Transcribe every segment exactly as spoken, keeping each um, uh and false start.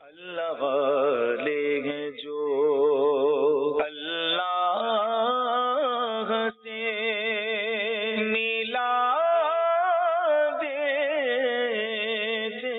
اللہ والے ہیں جو اللہ سے ملا دیتے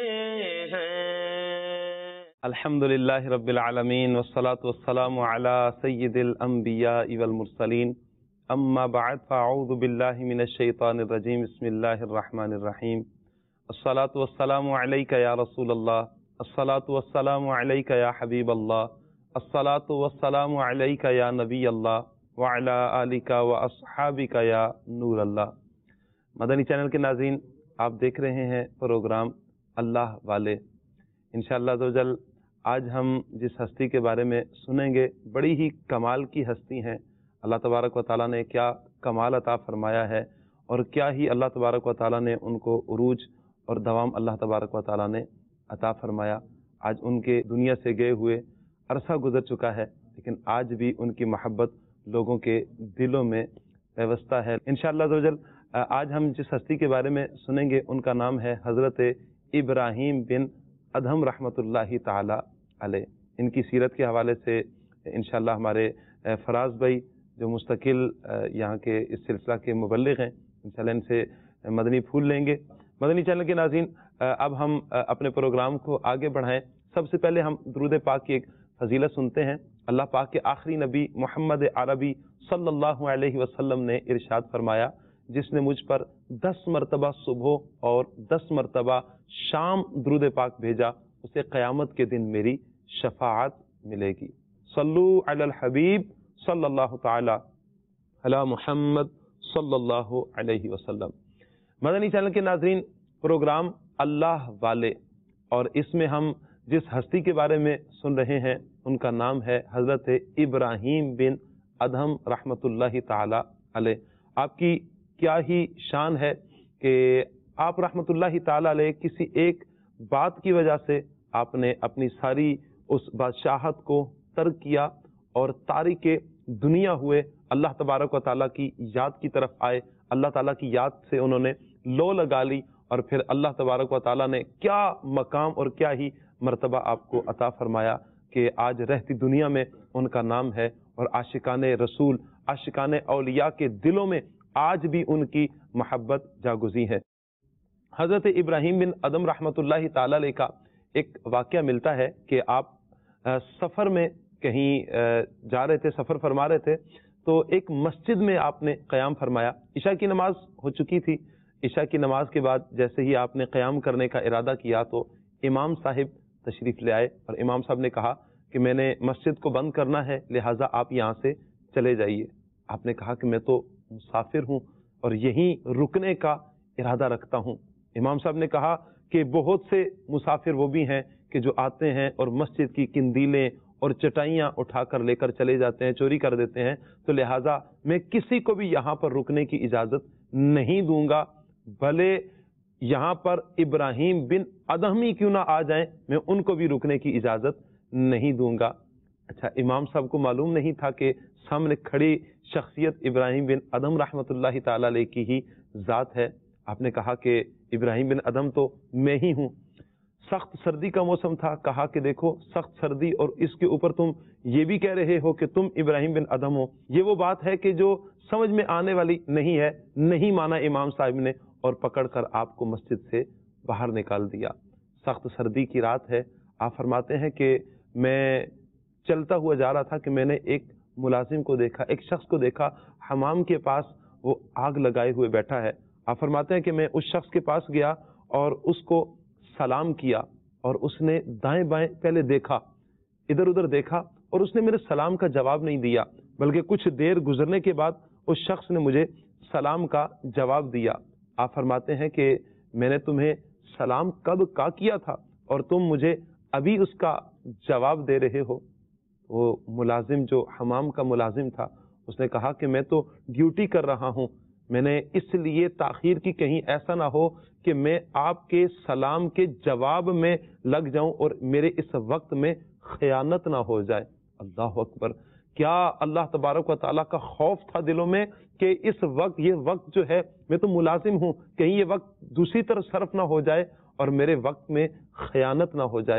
ہیں۔ الحمدللہ رب العالمین والصلاة والسلام علی سید الانبیاء والمرسلین، اما بعد فاعوذ باللہ من الشیطان الرجیم، بسم اللہ الرحمن الرحیم۔ الصلاة والسلام علیک یا رسول اللہ، الصلاة والسلام علیک یا حبیب اللہ، الصلاة والسلام علیک یا نبی اللہ وعلی آلک و اصحابک یا نور اللہ۔ مدنی چینل کے ناظرین، آپ دیکھ رہے ہیں پروگرام اللہ والے۔ انشاءاللہ عزوجل آج ہم جس ہستی کے بارے میں سنیں گے، بڑی ہی کمال کی ہستی ہیں۔ اللہ تبارک و تعالیٰ نے کیا کمال عطا فرمایا ہے، اور کیا ہی اللہ تبارک و تعالیٰ نے ان کو عروج اور دوام اللہ تبارک و تعالیٰ نے عطا فرمایا۔ آج ان کے دنیا سے گئے ہوئے عرصہ گزر چکا ہے، لیکن آج بھی ان کی محبت لوگوں کے دلوں میں پیوستہ ہے۔ انشاءاللہ عزوجل آج ہم جس ہستی کے بارے میں سنیں گے، ان کا نام ہے حضرت ابراہیم بن ادہم رحمۃ اللہ تعالی علیہ۔ ان کی سیرت کے حوالے سے انشاءاللہ ہمارے فراز بھائی جو مستقل یہاں کے اس سلسلہ کے مبلغ ہیں، انشاءاللہ ان سے مدنی پھول لیں گے۔ مدنی چینل کے ناظرین، اب ہم اپنے پروگرام کو آگے بڑھائیں۔ سب سے پہلے ہم درود پاک کی ایک فضیلت سنتے ہیں۔ اللہ پاک کے آخری نبی محمد عربی صلی اللہ علیہ وسلم نے ارشاد فرمایا، جس نے مجھ پر دس مرتبہ صبح اور دس مرتبہ شام درود پاک بھیجا، اسے قیامت کے دن میری شفاعت ملے گی۔ صلو علی الحبیب صلی اللہ تعالی علی محمد صلی اللہ علیہ وسلم۔ مدنی چینل کے ناظرین، پروگرام اللہ والے، اور اس میں ہم جس ہستی کے بارے میں سن رہے ہیں ان کا نام ہے حضرت ابراہیم بن ادہم رحمۃ اللہ تعالی علیہ۔ آپ کی کیا ہی شان ہے کہ آپ رحمۃ اللہ تعالی علیہ کسی ایک بات کی وجہ سے آپ نے اپنی ساری اس بادشاہت کو ترک کیا اور تارک دنیا ہوئے، اللہ تبارک و تعالیٰ کی یاد کی طرف آئے، اللہ تعالیٰ کی یاد سے انہوں نے لو لگا لی، اور پھر اللہ تبارک و تعالیٰ نے کیا مقام اور کیا ہی مرتبہ آپ کو عطا فرمایا کہ آج رہتی دنیا میں ان کا نام ہے، اور عاشقان رسول، عاشقان اولیاء کے دلوں میں آج بھی ان کی محبت جاگزی ہے۔ حضرت ابراہیم بن ادہم رحمۃ اللہ تعالی علیہ کا ایک واقعہ ملتا ہے کہ آپ سفر میں کہیں جا رہے تھے، سفر فرما رہے تھے، تو ایک مسجد میں آپ نے قیام فرمایا۔ عشاء کی نماز ہو چکی تھی۔ عشاء کی نماز کے بعد جیسے ہی آپ نے قیام کرنے کا ارادہ کیا تو امام صاحب تشریف لے آئے، اور امام صاحب نے کہا کہ میں نے مسجد کو بند کرنا ہے، لہٰذا آپ یہاں سے چلے جائیے۔ آپ نے کہا کہ میں تو مسافر ہوں اور یہیں رکنے کا ارادہ رکھتا ہوں۔ امام صاحب نے کہا کہ بہت سے مسافر وہ بھی ہیں کہ جو آتے ہیں اور مسجد کی قندیلیں اور چٹائیاں اٹھا کر لے کر چلے جاتے ہیں، چوری کر دیتے ہیں، تو لہٰذا میں کسی کو بھی یہاں پر رکنے کی اجازت نہیں دوں گا، بھلے یہاں پر ابراہیم بن ادہم ہی کیوں نہ آ جائیں، میں ان کو بھی رکنے کی اجازت نہیں دوں گا۔ اچھا، امام صاحب کو معلوم نہیں تھا کہ سامنے کھڑی شخصیت ابراہیم بن ادہم رحمۃ اللہ تعالی علیہ کی ہی ذات ہے۔ آپ نے کہا کہ ابراہیم بن ادہم تو میں ہی ہوں۔ سخت سردی کا موسم تھا، کہا کہ دیکھو سخت سردی، اور اس کے اوپر تم یہ بھی کہہ رہے ہو کہ تم ابراہیم بن ادہم ہو، یہ وہ بات ہے کہ جو سمجھ میں آنے والی نہیں ہے۔ نہیں مانا امام صاحب نے، اور پکڑ کر آپ کو مسجد سے باہر نکال دیا۔ سخت سردی کی رات ہے۔ آپ فرماتے ہیں کہ میں چلتا ہوا جا رہا تھا کہ میں نے ایک ملازم کو دیکھا، ایک شخص کو دیکھا حمام کے پاس، وہ آگ لگائے ہوئے بیٹھا ہے۔ آپ فرماتے ہیں کہ میں اس شخص کے پاس گیا اور اس کو سلام کیا، اور اس نے دائیں بائیں پہلے دیکھا، ادھر ادھر دیکھا، اور اس نے میرے سلام کا جواب نہیں دیا، بلکہ کچھ دیر گزرنے کے بعد اس شخص نے مجھے سلام کا جواب دیا۔ آپ فرماتے ہیں کہ میں نے تمہیں سلام کب کا کیا تھا اور تم مجھے ابھی اس کا جواب دے رہے ہو؟ وہ ملازم جو حمام کا ملازم تھا، اس نے کہا کہ میں تو ڈیوٹی کر رہا ہوں، میں نے اس لیے تاخیر کی کہیں ایسا نہ ہو کہ میں آپ کے سلام کے جواب میں لگ جاؤں اور میرے اس وقت میں خیانت نہ ہو جائے۔ اللہ اکبر! کیا اللہ تبارک و تعالیٰ کا خوف تھا دلوں میں کہ اس وقت، یہ وقت جو ہے، میں تو ملازم ہوں، کہیں یہ وقت دوسری طرف صرف نہ ہو جائے اور میرے وقت میں خیانت نہ ہو جائے۔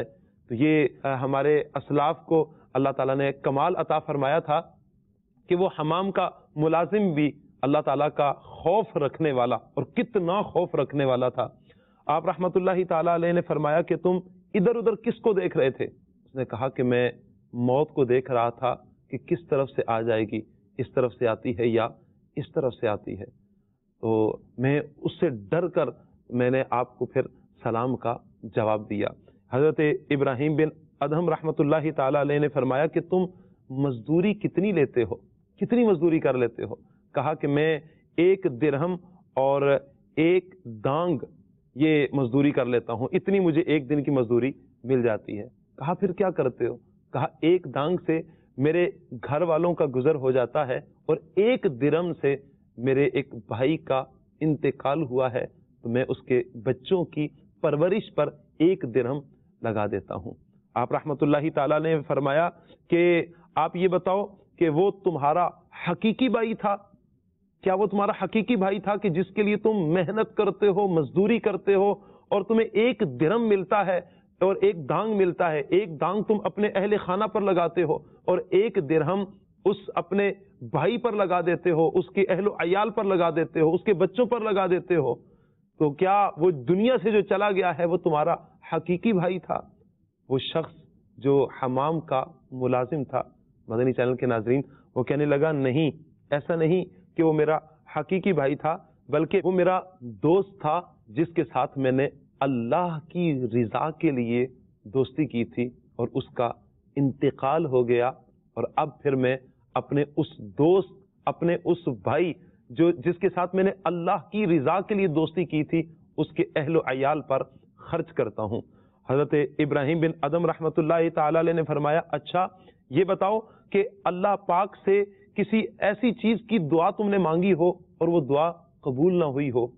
تو یہ ہمارے اسلاف کو اللہ تعالیٰ نے کمال عطا فرمایا تھا کہ وہ حمام کا ملازم بھی اللہ تعالیٰ کا خوف رکھنے والا، اور کتنا خوف رکھنے والا تھا۔ آپ رحمت اللہ تعالیٰ علیہ نے فرمایا کہ تم ادھر ادھر کس کو دیکھ رہے تھے؟ اس نے کہا کہ میں موت کو دیکھ رہا تھا کہ کس طرف سے آ جائے گی، اس طرف سے آتی ہے یا اس طرف سے آتی ہے، تو میں اس سے ڈر کر میں نے آپ کو پھر سلام کا جواب دیا۔ حضرت ابراہیم بن ادہم رحمت اللہ تعالیٰ علیہ نے فرمایا کہ تم مزدوری کتنی لیتے ہو، کتنی مزدوری کر لیتے ہو؟ کہا کہ میں ایک درہم اور ایک دانگ یہ مزدوری کر لیتا ہوں، اتنی مجھے ایک دن کی مزدوری مل جاتی ہے۔ کہا پھر کیا کرتے ہو؟ کہا ایک دانگ سے میرے گھر والوں کا گزر ہو جاتا ہے، اور ایک درہم سے میرے ایک بھائی کا انتقال ہوا ہے، تو میں اس کے بچوں کی پرورش پر ایک درہم لگا دیتا ہوں۔ آپ رحمت اللہ تعالیٰ نے فرمایا کہ آپ یہ بتاؤ کہ وہ تمہارا حقیقی بھائی تھا؟ کیا وہ تمہارا حقیقی بھائی تھا کہ جس کے لیے تم محنت کرتے ہو، مزدوری کرتے ہو، اور تمہیں ایک درہم ملتا ہے اور ایک دانگ ملتا ہے؟ ایک دانگ تم اپنے اہل خانہ پر لگاتے ہو اور ایک درہم اس اپنے بھائی پر لگا دیتے ہو، اس کے اہل و عیال پر لگا دیتے ہو، اس کے بچوں پر لگا دیتے ہو، تو کیا وہ دنیا سے جو چلا گیا ہے وہ تمہارا حقیقی بھائی تھا؟ وہ شخص جو حمام کا ملازم تھا، مدنی چینل کے ناظرین، وہ کہنے لگا نہیں، ایسا نہیں کہ وہ میرا حقیقی بھائی تھا، بلکہ وہ میرا دوست تھا جس کے ساتھ میں نے اللہ کی رضا کے لیے دوستی کی تھی، اور اس کا انتقال ہو گیا، اور اب پھر میں اپنے اس دوست، اپنے اس بھائی جو جس کے ساتھ میں نے اللہ کی رضا کے لیے دوستی کی تھی، اس کے اہل و عیال پر خرچ کرتا ہوں۔ حضرت ابراہیم بن ادم رحمت اللہ تعالی علیہ نے فرمایا اچھا یہ بتاؤ کہ اللہ پاک سے کسی ایسی چیز کی دعا تم نے مانگی ہو اور وہ دعا قبول نہ ہوئی ہو؟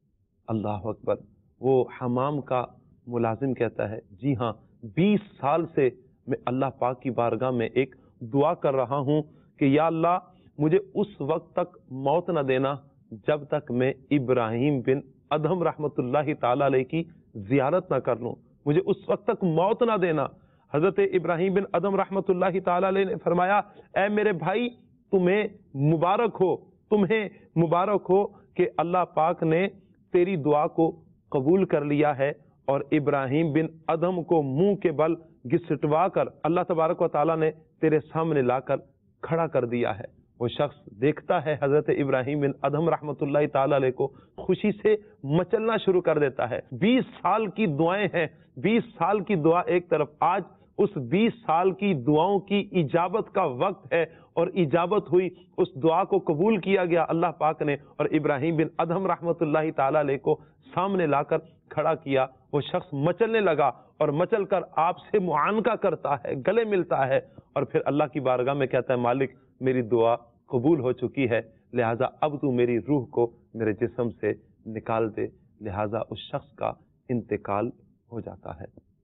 اللہ اکبر! وہ حمام کا ملازم کہتا ہے جی ہاں، بیس سال سے میں اللہ پاک کی بارگاہ میں ایک دعا کر رہا ہوں کہ یا اللہ مجھے اس وقت تک موت نہ دینا جب تک میں ابراہیم بن ادہم رحمت اللہ تعالی علیہ کی زیارت نہ کر لوں، مجھے اس وقت تک موت نہ دینا۔ حضرت ابراہیم بن ادہم رحمت اللہ تعالی علیہ نے فرمایا اے میرے بھائی، تمہیں مبارک ہو، تمہیں مبارک ہو کہ اللہ پاک نے تیری دعا کو قبول کر لیا ہے، اور ابراہیم بن ادہم کو منہ کے بل گھسٹوا کر اللہ تبارک و تعالیٰ نے تیرے سامنے لا کر کھڑا کر دیا ہے۔ وہ شخص دیکھتا ہے حضرت ابراہیم بن ادہم رحمت اللہ تعالی علیہ کو، خوشی سے مچلنا شروع کر دیتا ہے۔ بیس سال کی دعائیں ہیں، بیس سال کی دعا ایک طرف، آج اس بیس سال کی دعاؤں کی اجابت کا وقت ہے، اور اجابت ہوئی، اس دعا کو قبول کیا گیا اللہ پاک نے، اور ابراہیم بن ادہم رحمت اللہ تعالی علیہ کو سامنے لا کر کھڑا کیا۔ وہ شخص مچلنے لگا اور مچل کر آپ سے معانقہ کرتا ہے، گلے ملتا ہے، اور پھر اللہ کی بارگاہ میں کہتا ہے مالک میری دعا قبول ہو چکی ہے، لہٰذا اب تو میری روح کو میرے جسم سے نکال دے۔ لہٰذا اس شخص کا انتقال ہو جاتا ہے۔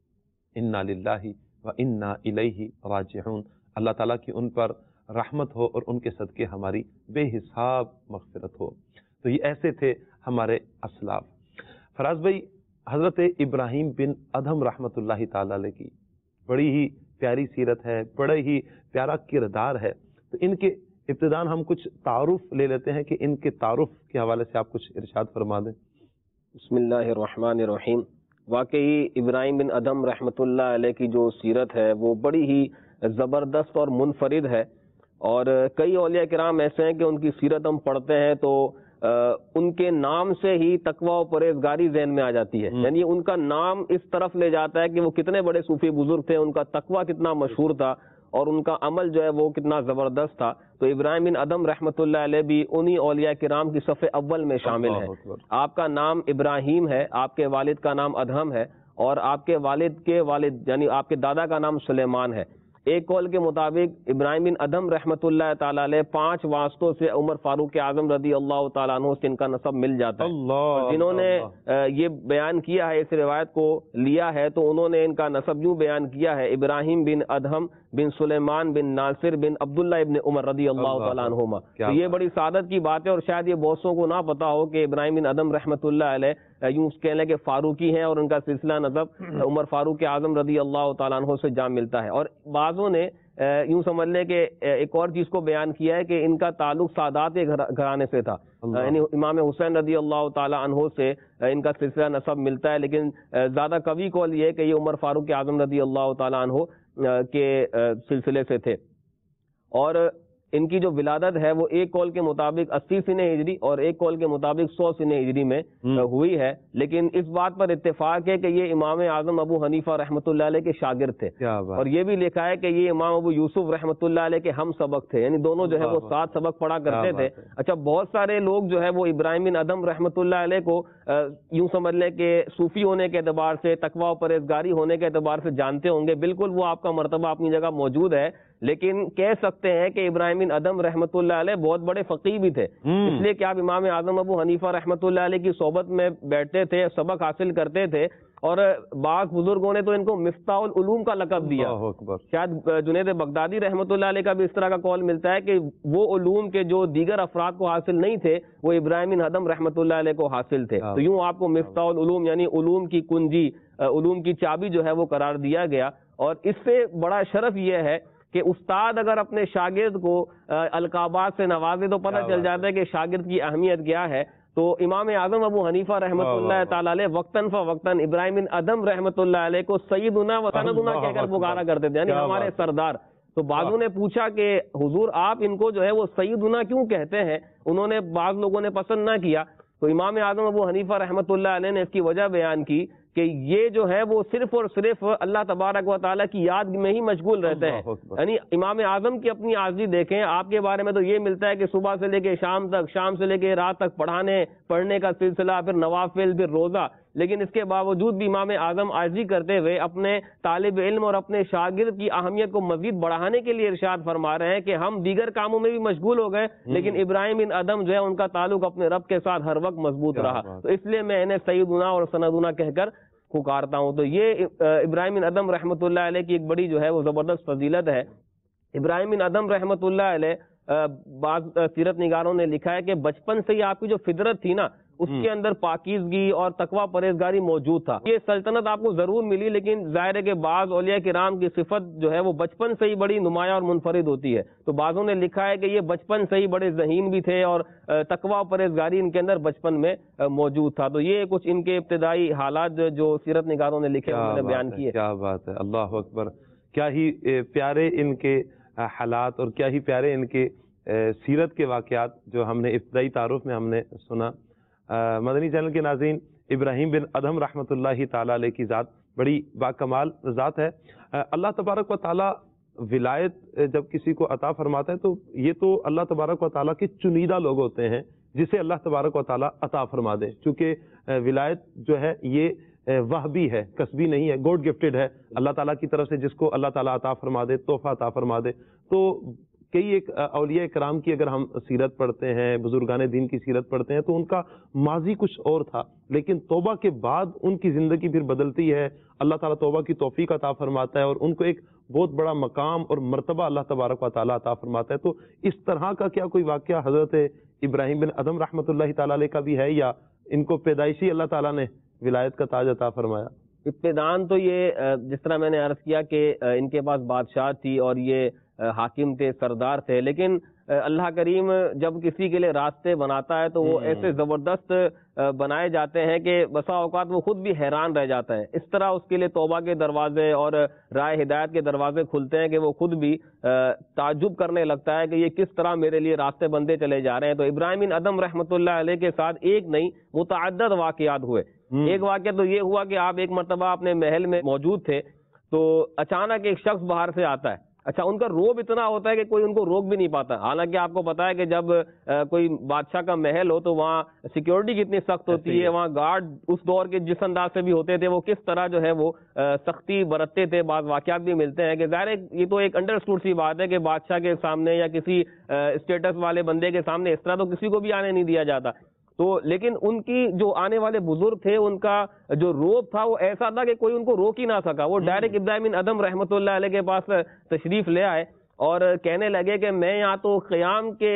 انا للہ و انا الیہ راجعون۔ اللہ تعالیٰ کی ان پر رحمت ہو اور ان کے صدقے ہماری بے حساب مغفرت ہو۔ تو یہ ایسے تھے ہمارے اسلاف۔ فراز بھائی، حضرت ابراہیم بن ادہم رحمت اللہ تعالی علیہ کی بڑی ہی پیاری سیرت ہے، بڑا ہی پیارا کردار ہے، تو ان کے ابتداً ہم کچھ تعارف لے لیتے ہیں کہ ان کے تعارف کے حوالے سے آپ کچھ ارشاد فرما دیں۔ بسم اللہ الرحمن الرحیم۔ واقعی ابراہیم بن ادہم رحمۃ اللہ علیہ کی جو سیرت ہے وہ بڑی ہی زبردست اور منفرد ہے، اور کئی اولیاء کرام ایسے ہیں کہ ان کی سیرت ہم پڑھتے ہیں تو ان کے نام سے ہی تقوی و پرہیزگاری ذہن میں آ جاتی ہے، یعنی ان کا نام اس طرف لے جاتا ہے کہ وہ کتنے بڑے صوفی بزرگ تھے، ان کا تقوی کتنا مشہور تھا، اور ان کا عمل جو ہے وہ کتنا زبردست تھا۔ تو ابراہیم بن ادہم رحمۃ اللہ علیہ بھی انہی اولیاء کرام کی صف اول میں شامل ہے۔ آپ کا نام ابراہیم ہے، آپ کے والد کا نام ادہم ہے، اور آپ کے والد کے والد یعنی آپ کے دادا کا نام سلیمان ہے۔ ایک قول کے مطابق ابراہیم بن ادہم رحمۃ اللہ تعالی علیہ پانچ واسطوں سے عمر فاروق اعظم رضی اللہ تعالیٰ عنہ سے ان کا نسب مل جاتا ہے۔ اللہ جنہوں نے یہ بیان کیا ہے، اس روایت کو لیا ہے، تو انہوں نے ان کا نسب یوں بیان کیا ہے، ابراہیم بن ادہم بن سلیمان بن ناصر بن عبداللہ ابن عمر رضی اللہ تعالیٰ عنہما۔ تو یہ بڑی سعادت کی بات ہے، اور شاید یہ بہت سو کو نہ پتا ہو کہ ابراہیم بن ادہم رحمۃ اللہ علیہ یوں کہہ لیں کہ فاروقی ہیں اور ان کا سلسلہ نسب عمر فاروق اعظم رضی اللہ تعالیٰ عنہ سے جا ملتا ہے. اور بعضوں نے یوں سمجھ لیں کہ ایک اور چیز کو بیان کیا ہے کہ ان کا تعلق سادات کے گھرانے سے تھا, یعنی امام حسین رضی اللہ تعالیٰ عنہ سے ان کا سلسلہ نسب ملتا ہے, لیکن زیادہ قوی قول یہ ہے کہ یہ عمر فاروق اعظم رضی اللہ تعالیٰ عنہ کے سلسلے سے تھے. اور ان کی جو ولادت ہے وہ ایک قول کے مطابق اسی سنہ ہجری اور ایک قول کے مطابق سو سنہ ہجری میں ہوئی ہے, لیکن اس بات پر اتفاق ہے کہ یہ امام اعظم ابو حنیفہ رحمۃ اللہ علیہ کے شاگرد تھے, اور یہ بھی لکھا ہے کہ یہ امام ابو یوسف رحمۃ اللہ علیہ کے ہم سبق تھے, یعنی دونوں جو ہے وہ ساتھ سبق پڑھا کرتے تھے. اچھا, بہت سارے لوگ جو ہے وہ ابراہیم بن ادم رحمۃ اللہ علیہ کو یوں سمجھ لیں کہ صوفی ہونے کے اعتبار سے, تقویٰ و پرہیزگاری ہونے کے اعتبار سے جانتے ہوں گے, بالکل وہ آپ کا مرتبہ اپنی جگہ موجود ہے, لیکن کہہ سکتے ہیں کہ ابراہیم بن ادم رحمۃ اللہ علیہ بہت بڑے فقیہ بھی تھے, اس لیے کہ آپ امام اعظم ابو حنیفہ رحمۃ اللہ علیہ کی صحبت میں بیٹھتے تھے, سبق حاصل کرتے تھے, اور بعض بزرگوں نے تو ان کو مفتاح العلوم کا لقب دیا. شاید جنید بغدادی رحمۃ اللہ علیہ کا بھی اس طرح کا قول ملتا ہے کہ وہ علوم کے جو دیگر افراد کو حاصل نہیں تھے وہ ابراہیم بن ادم رحمۃ اللہ علیہ کو حاصل تھے. تو یوں آپ کو مفتاح العلوم یعنی علوم کی کنجی, علوم کی چابی جو ہے وہ قرار دیا گیا. اور اس سے بڑا شرف یہ ہے کہ استاد اگر اپنے شاگرد کو القابات سے نوازے تو پتہ چل جاتا ہے کہ شاگرد کی اہمیت کیا ہے. تو امام اعظم ابو حنیفہ رحمۃ اللہ تعالیٰ علیہ وقتاً فوقتاً ابراہیم بن ادم رحمۃ اللہ علیہ کو سیدنا و سندنا کہہ کر پکارا کرتے تھے, یعنی ہمارے سردار. تو بعضوں نے پوچھا کہ حضور آپ ان کو جو ہے وہ سیدنا کیوں کہتے ہیں, انہوں نے بعض لوگوں نے پسند نہ کیا. تو امام اعظم ابو حنیفہ رحمۃ اللہ علیہ نے اس کی وجہ بیان کی کہ یہ جو ہے وہ صرف اور صرف اللہ تبارک و تعالیٰ کی یاد میں ہی مشغول رہتے ہیں. یعنی امام اعظم کی اپنی عاجزی دیکھیں, آپ کے بارے میں تو یہ ملتا ہے کہ صبح سے لے کے شام تک, شام سے لے کے رات تک پڑھانے پڑھنے کا سلسلہ, پھر نوافل, پھر روزہ, لیکن اس کے باوجود بھی امام اعظم عاجزی کرتے ہوئے اپنے طالب علم اور اپنے شاگرد کی اہمیت کو مزید بڑھانے کے لیے ارشاد فرما رہے ہیں کہ ہم دیگر کاموں میں بھی مشغول ہو گئے, لیکن ابراہیم بن ادم جو ہے ان کا تعلق اپنے رب کے ساتھ ہر وقت مضبوط رہا, تو اس لیے میں انہیں سیدنا اور سندنا کہہ کر پکارتا ہوں. تو یہ ابراہیم بن ادم رحمۃ اللہ علیہ کی ایک بڑی جو ہے وہ زبردست فضیلت ہے. ابراہیم بن ادم رحمۃ اللہ علیہ بعض سیرت نگاروں نے لکھا ہے کہ بچپن سے ہی آپ کی جو فطرت تھی نا اس کے اندر پاکیزگی اور تقویٰ پرہیزگاری موجود تھا. یہ سلطنت آپ کو ضرور ملی, لیکن ظاہر ہے کہ بعض اولیاء کرام کی صفت جو ہے وہ بچپن سے ہی بڑی نمایاں اور منفرد ہوتی ہے. تو بعضوں نے لکھا ہے کہ یہ بچپن سے ہی بڑے ذہین بھی تھے اور تقویٰ پرہیزگاری ان کے اندر بچپن میں موجود تھا. تو یہ کچھ ان کے ابتدائی حالات جو سیرت نگاروں نے لکھے انہوں نے بیان کیے. کیا بات ہے, اللہ اکبر, کیا ہی پیارے ان کے حالات اور کیا ہی پیارے ان کے سیرت کے واقعات جو ہم نے ابتدائی تعارف میں ہم نے سنا. مدنی چینل کے ناظرین, ابراہیم بن ادم رحمۃ اللہ تعالیٰ علیہ کی ذات بڑی باکمال ذات ہے. اللہ تبارک و تعالیٰ ولایت جب کسی کو عطا فرماتا ہے تو یہ تو اللہ تبارک و تعالیٰ کے چنیدہ لوگ ہوتے ہیں جسے اللہ تبارک و تعالیٰ عطا فرما دے, چونکہ ولایت جو ہے یہ وہبی ہے, کسبی نہیں ہے, گوڈ گفٹڈ ہے اللہ تعالیٰ کی طرف سے, جس کو اللہ تعالیٰ عطا فرما دے, تحفہ عطا فرما دے. تو کئی ایک اولیاء کرام کی اگر ہم سیرت پڑھتے ہیں, بزرگان دین کی سیرت پڑھتے ہیں, تو ان کا ماضی کچھ اور تھا, لیکن توبہ کے بعد ان کی زندگی پھر بدلتی ہے, اللہ تعالیٰ توبہ کی توفیق عطا فرماتا ہے اور ان کو ایک بہت بڑا مقام اور مرتبہ اللہ تبارک و تعالیٰ عطا فرماتا ہے. تو اس طرح کا کیا کوئی واقعہ حضرت ابراہیم بن ادم رحمۃ اللہ تعالیٰ علیہ کا بھی ہے, یا ان کو پیدائشی اللہ تعالیٰ نے ولایت کا تاج عطا فرمایا؟ ابتدان تو یہ جس طرح میں نے عرض کیا کہ ان کے پاس بادشاہ تھی اور یہ حاکم تھے, سردار تھے, لیکن اللہ کریم جب کسی کے لیے راستے بناتا ہے تو وہ ایسے زبردست بنائے جاتے ہیں کہ بسا اوقات وہ خود بھی حیران رہ جاتا ہے. اس طرح اس کے لیے توبہ کے دروازے اور رائے ہدایت کے دروازے کھلتے ہیں کہ وہ خود بھی تعجب کرنے لگتا ہے کہ یہ کس طرح میرے لیے راستے بندے چلے جا رہے ہیں. تو ابراہیم بن ادم رحمۃ اللہ علیہ کے ساتھ ایک نہیں متعدد واقعات ہوئے. ایک واقعہ تو یہ ہوا کہ آپ ایک مرتبہ اپنے محل میں موجود تھے تو اچانک ایک شخص باہر سے آتا ہے. اچھا, ان کا روب اتنا ہوتا ہے کہ کوئی ان کو روک بھی نہیں پاتا. حالانکہ آپ کو پتا ہے کہ جب کوئی بادشاہ کا محل ہو تو وہاں سیکیورٹی کتنی سخت ہوتی ہے, وہاں گارڈ اس دور کے جس انداز سے بھی ہوتے تھے وہ کس طرح جو ہے وہ سختی برتتے تھے. بعض واقعات بھی ملتے ہیں کہ ظاہر یہ تو ایک انڈرسٹوڈ سی بات ہے کہ بادشاہ کے سامنے یا کسی اسٹیٹس والے بندے کے سامنے اس طرح تو کسی کو بھی آنے نہیں دیا جاتا. تو لیکن ان کی جو آنے والے بزرگ تھے ان کا جو روب تھا وہ ایسا تھا کہ کوئی ان کو روک ہی نہ سکا. وہ ڈائریکٹ ابراہیم بن ادم رحمۃ اللہ علیہ کے پاس تشریف لے آئے اور کہنے لگے کہ میں یہاں تو قیام کے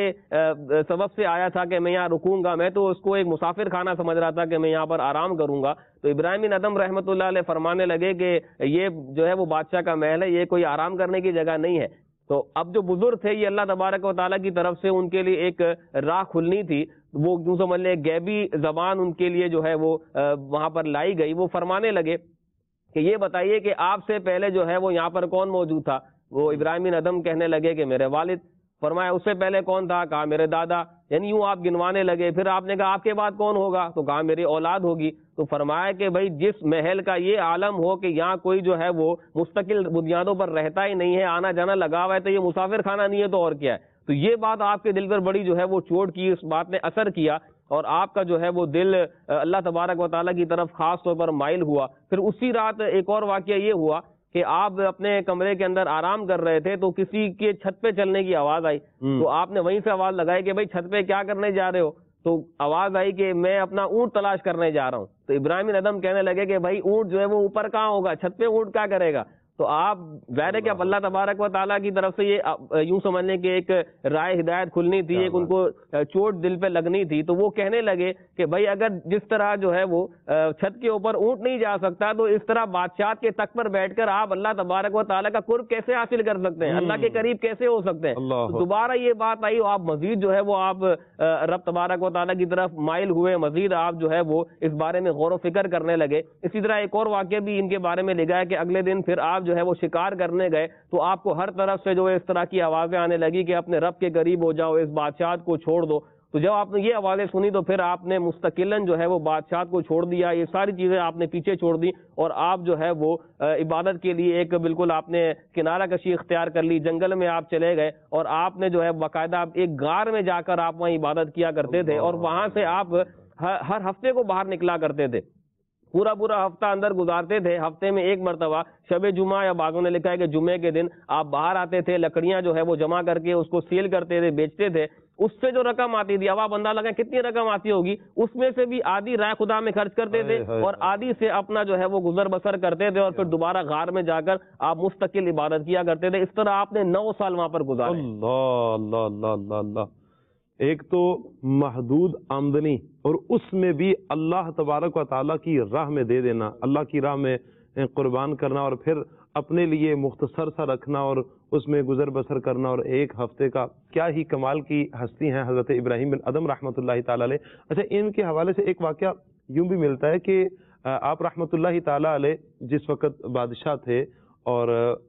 سبب سے آیا تھا کہ میں یہاں رکوں گا، میں تو اس کو ایک مسافر خانہ سمجھ رہا تھا کہ میں یہاں پر آرام کروں گا۔ تو ابراہیم بن ادم رحمۃ اللہ علیہ فرمانے لگے کہ یہ جو ہے وہ بادشاہ کا محل ہے، یہ کوئی آرام کرنے کی جگہ نہیں ہے۔ تو اب جو بزرگ تھے یہ اللہ تبارک و تعالیٰ کی طرف سے ان کے لیے ایک راہ کھلنی تھی، وہ کیوں سمجھ لیں غیبی زبان ان کے لیے جو ہے وہ وہاں پر لائی گئی۔ وہ فرمانے لگے کہ یہ بتائیے کہ آپ سے پہلے جو ہے وہ یہاں پر کون موجود تھا؟ وہ ابراہیم بن ادم کہنے لگے کہ میرے والد۔ فرمایا اس سے پہلے کون تھا؟ کہا میرے دادا، یعنی یوں آپ گنوانے لگے۔ پھر آپ نے کہا آپ کے بعد کون ہوگا؟ تو کہا میری اولاد ہوگی۔ تو فرمایا کہ بھائی جس محل کا یہ عالم ہو کہ یہاں کوئی جو ہے وہ مستقل بنیادوں پر رہتا ہی نہیں ہے، آنا جانا لگا ہوا ہے، تو یہ مسافر خانہ نہیں ہے تو اور کیا ہے؟ تو یہ بات آپ کے دل پر بڑی جو ہے وہ چوٹ کی، اس بات نے اثر کیا اور آپ کا جو ہے وہ دل اللہ تبارک و تعالیٰ کی طرف خاص طور پر مائل ہوا۔ پھر اسی رات ایک اور واقعہ یہ ہوا کہ آپ اپنے کمرے کے اندر آرام کر رہے تھے تو کسی کے چھت پہ چلنے کی آواز آئی، تو آپ نے وہیں سے آواز لگائی کہ بھائی چھت پہ کیا کرنے جا رہے ہو؟ تو آواز آئی کہ میں اپنا اونٹ تلاش کرنے جا رہا ہوں۔ تو ابراہیم بن ادم کہنے لگے کہ بھائی اونٹ جو ہے وہ اوپر کہاں ہوگا، چھت پہ اونٹ کیا کرے گا؟ تو آپ ظاہر ہے کہ اب اللہ تبارک و تعالیٰ کی طرف سے یہ یوں سمجھ لیں کہ ایک رائے ہدایت کھلنی تھی، ایک ان کو چوٹ دل پہ لگنی تھی۔ تو وہ کہنے لگے کہ بھائی اگر جس طرح جو ہے وہ چھت کے اوپر اونٹ نہیں جا سکتا تو اس طرح بادشاہ کے تخت پر بیٹھ کر آپ اللہ تبارک و تعالیٰ کا قرب کیسے حاصل کر سکتے ہیں، اللہ کے قریب کیسے ہو سکتے ہیں؟ تو دوبارہ یہ بات آئی، آپ مزید جو ہے وہ آپ رب تبارک و تعالیٰ کی طرف مائل ہوئے، مزید آپ جو ہے وہ اس بارے میں غور و فکر کرنے لگے۔ اسی طرح ایک اور واقعہ بھی ان کے بارے میں لکھا ہے کہ اگلے دن پھر آپ جو ہے وہ شکار کرنے گئے تو آپ کو ہر طرف سے جو اس طرح کی آوازیں آنے لگی کہ اپنے رب کے قریب ہو جاؤ، اس بادشاہت کو چھوڑ دو۔ تو جب آپ نے یہ آوازیں سنی تو پھر آپ نے مستقلاً جو ہے وہ بادشاہت کو چھوڑ دیا، یہ ساری چیزیں آپ نے پیچھے چھوڑ دی اور آپ جو ہے وہ عبادت کے لیے ایک بالکل آپ نے کنارہ کشی اختیار کر لی، جنگل میں آپ چلے گئے اور آپ نے جو ہے باقاعدہ ایک غار میں جا کر آپ وہاں عبادت کیا کرتے تھے اور وہاں سے آپ ہر ہفتے کو باہر نکلا کرتے تھے، پورا پورا ہفتہ اندر گزارتے تھے۔ ہفتے میں ایک مرتبہ شب جمعہ یا بعضوں نے لکھا ہے کہ جمعے کے دن آپ باہر آتے تھے، لکڑیاں جو ہے وہ جمع کر کے اس کو سیل کرتے تھے، بیچتے تھے۔ اس سے جو رقم آتی تھی، اب آپ اندازہ لگائیں کتنی رقم آتی ہوگی، اس میں سے بھی آدھی رائے خدا میں خرچ کرتے تھے اور آدھی سے اپنا جو ہے وہ گزر بسر کرتے تھے اور پھر دوبارہ غار میں جا کر آپ مستقل عبادت کیا کرتے تھے۔ اس طرح آپ نے نو سال وہاں پر گزارے۔ اللہ اللہ اللہ اللہ اللہ۔ ایک تو محدود آمدنی اور اس میں بھی اللہ تبارک و تعالیٰ کی راہ میں دے دینا، اللہ کی راہ میں قربان کرنا اور پھر اپنے لیے مختصر سا رکھنا اور اس میں گزر بسر کرنا، اور ایک ہفتے کا کیا ہی کمال کی ہستی ہیں حضرت ابراہیم بن ادم رحمۃ اللہ تعالیٰ علیہ۔ اچھا، ان کے حوالے سے ایک واقعہ یوں بھی ملتا ہے کہ آپ رحمۃ اللہ تعالیٰ علیہ جس وقت بادشاہ تھے اور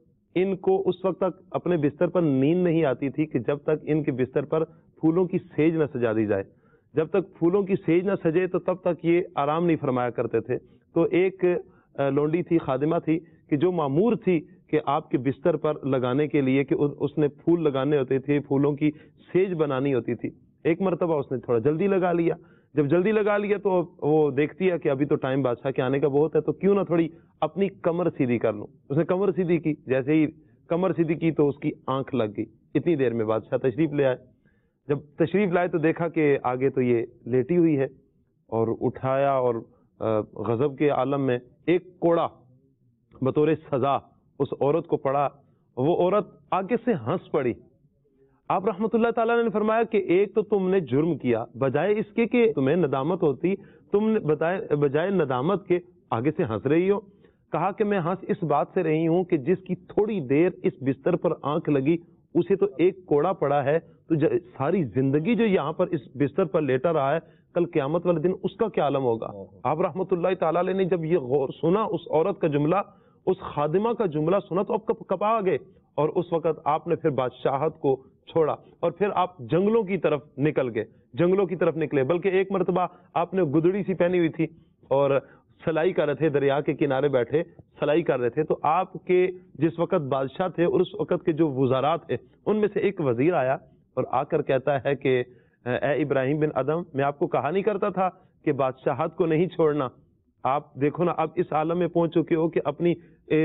ان کو اس وقت تک اپنے بستر پر نیند نہیں آتی تھی کہ جب تک ان کے بستر پر پھولوں کی سیج نہ سجا دی جائے، جب تک پھولوں کی سیج نہ سجے تو تب تک یہ آرام نہیں فرمایا کرتے تھے۔ تو ایک لونڈی تھی، خادمہ تھی کہ جو مامور تھی کہ آپ کے بستر پر لگانے کے لیے کہ اس نے پھول لگانے ہوتے تھے، پھولوں کی سیج بنانی ہوتی تھی۔ ایک مرتبہ اس نے تھوڑا جلدی لگا لیا، جب جلدی لگا لیا تو وہ دیکھتی ہے کہ ابھی تو ٹائم بادشاہ کے آنے کا بہت ہے، تو کیوں نہ تھوڑی اپنی کمر سیدھی کر لوں۔ اس نے کمر سیدھی کی، جیسے ہی کمر سیدھی کی تو اس کی آنکھ لگ گئی۔ اتنی دیر میں بادشاہ تشریف لے آئے، جب تشریف لائے تو دیکھا کہ آگے تو یہ لیٹی ہوئی ہے، اور اٹھایا اور غضب کے عالم میں ایک کوڑا بطور سزا اس عورت کو پڑا۔ وہ عورت آگے سے ہنس پڑی۔ آپ رحمت اللہ تعالیٰ نے فرمایا کہ ایک تو تم نے جرم کیا، بجائے اس کے کہ تمہیں ندامت ہوتی، تم نے بجائے ندامت کے آگے سے ہنس رہی ہو۔ کہا کہ میں ہنس اس بات سے رہی ہوں کہ جس کی تھوڑی دیر اس بستر پر آنکھ لگی اسے تو ایک کوڑا پڑا ہے، تو ساری زندگی جو یہاں پر اس بستر پر لیٹا رہا ہے، کل قیامت والے دن اس کا کیا عالم ہوگا۔ آپ رحمت اللہ تعالیٰ علیہ نے جب یہ غور سنا، اس عورت کا جملہ، اس خادمہ کا جملہ سنا تو اب کپا گئے، اور اس وقت آپ نے پھر بادشاہت کو چھوڑا اور پھر آپ جنگلوں کی طرف نکل گئے، جنگلوں کی طرف نکلے۔ بلکہ ایک مرتبہ آپ نے گدڑی سی پہنی ہوئی تھی اور سلائی کر رہے تھے، دریا کے کنارے بیٹھے سلائی کر رہے تھے، تو آپ کے جس وقت بادشاہ تھے اور اس وقت کے جو وزراء تھے ان میں سے ایک وزیر آیا اور آ کر کہتا ہے کہ اے ابراہیم بن ادم، میں آپ کو کہا نہیں کرتا تھا کہ بادشاہت کو نہیں چھوڑنا؟ آپ دیکھو نا، اب اس عالم میں پہنچ چکے ہو کہ اپنی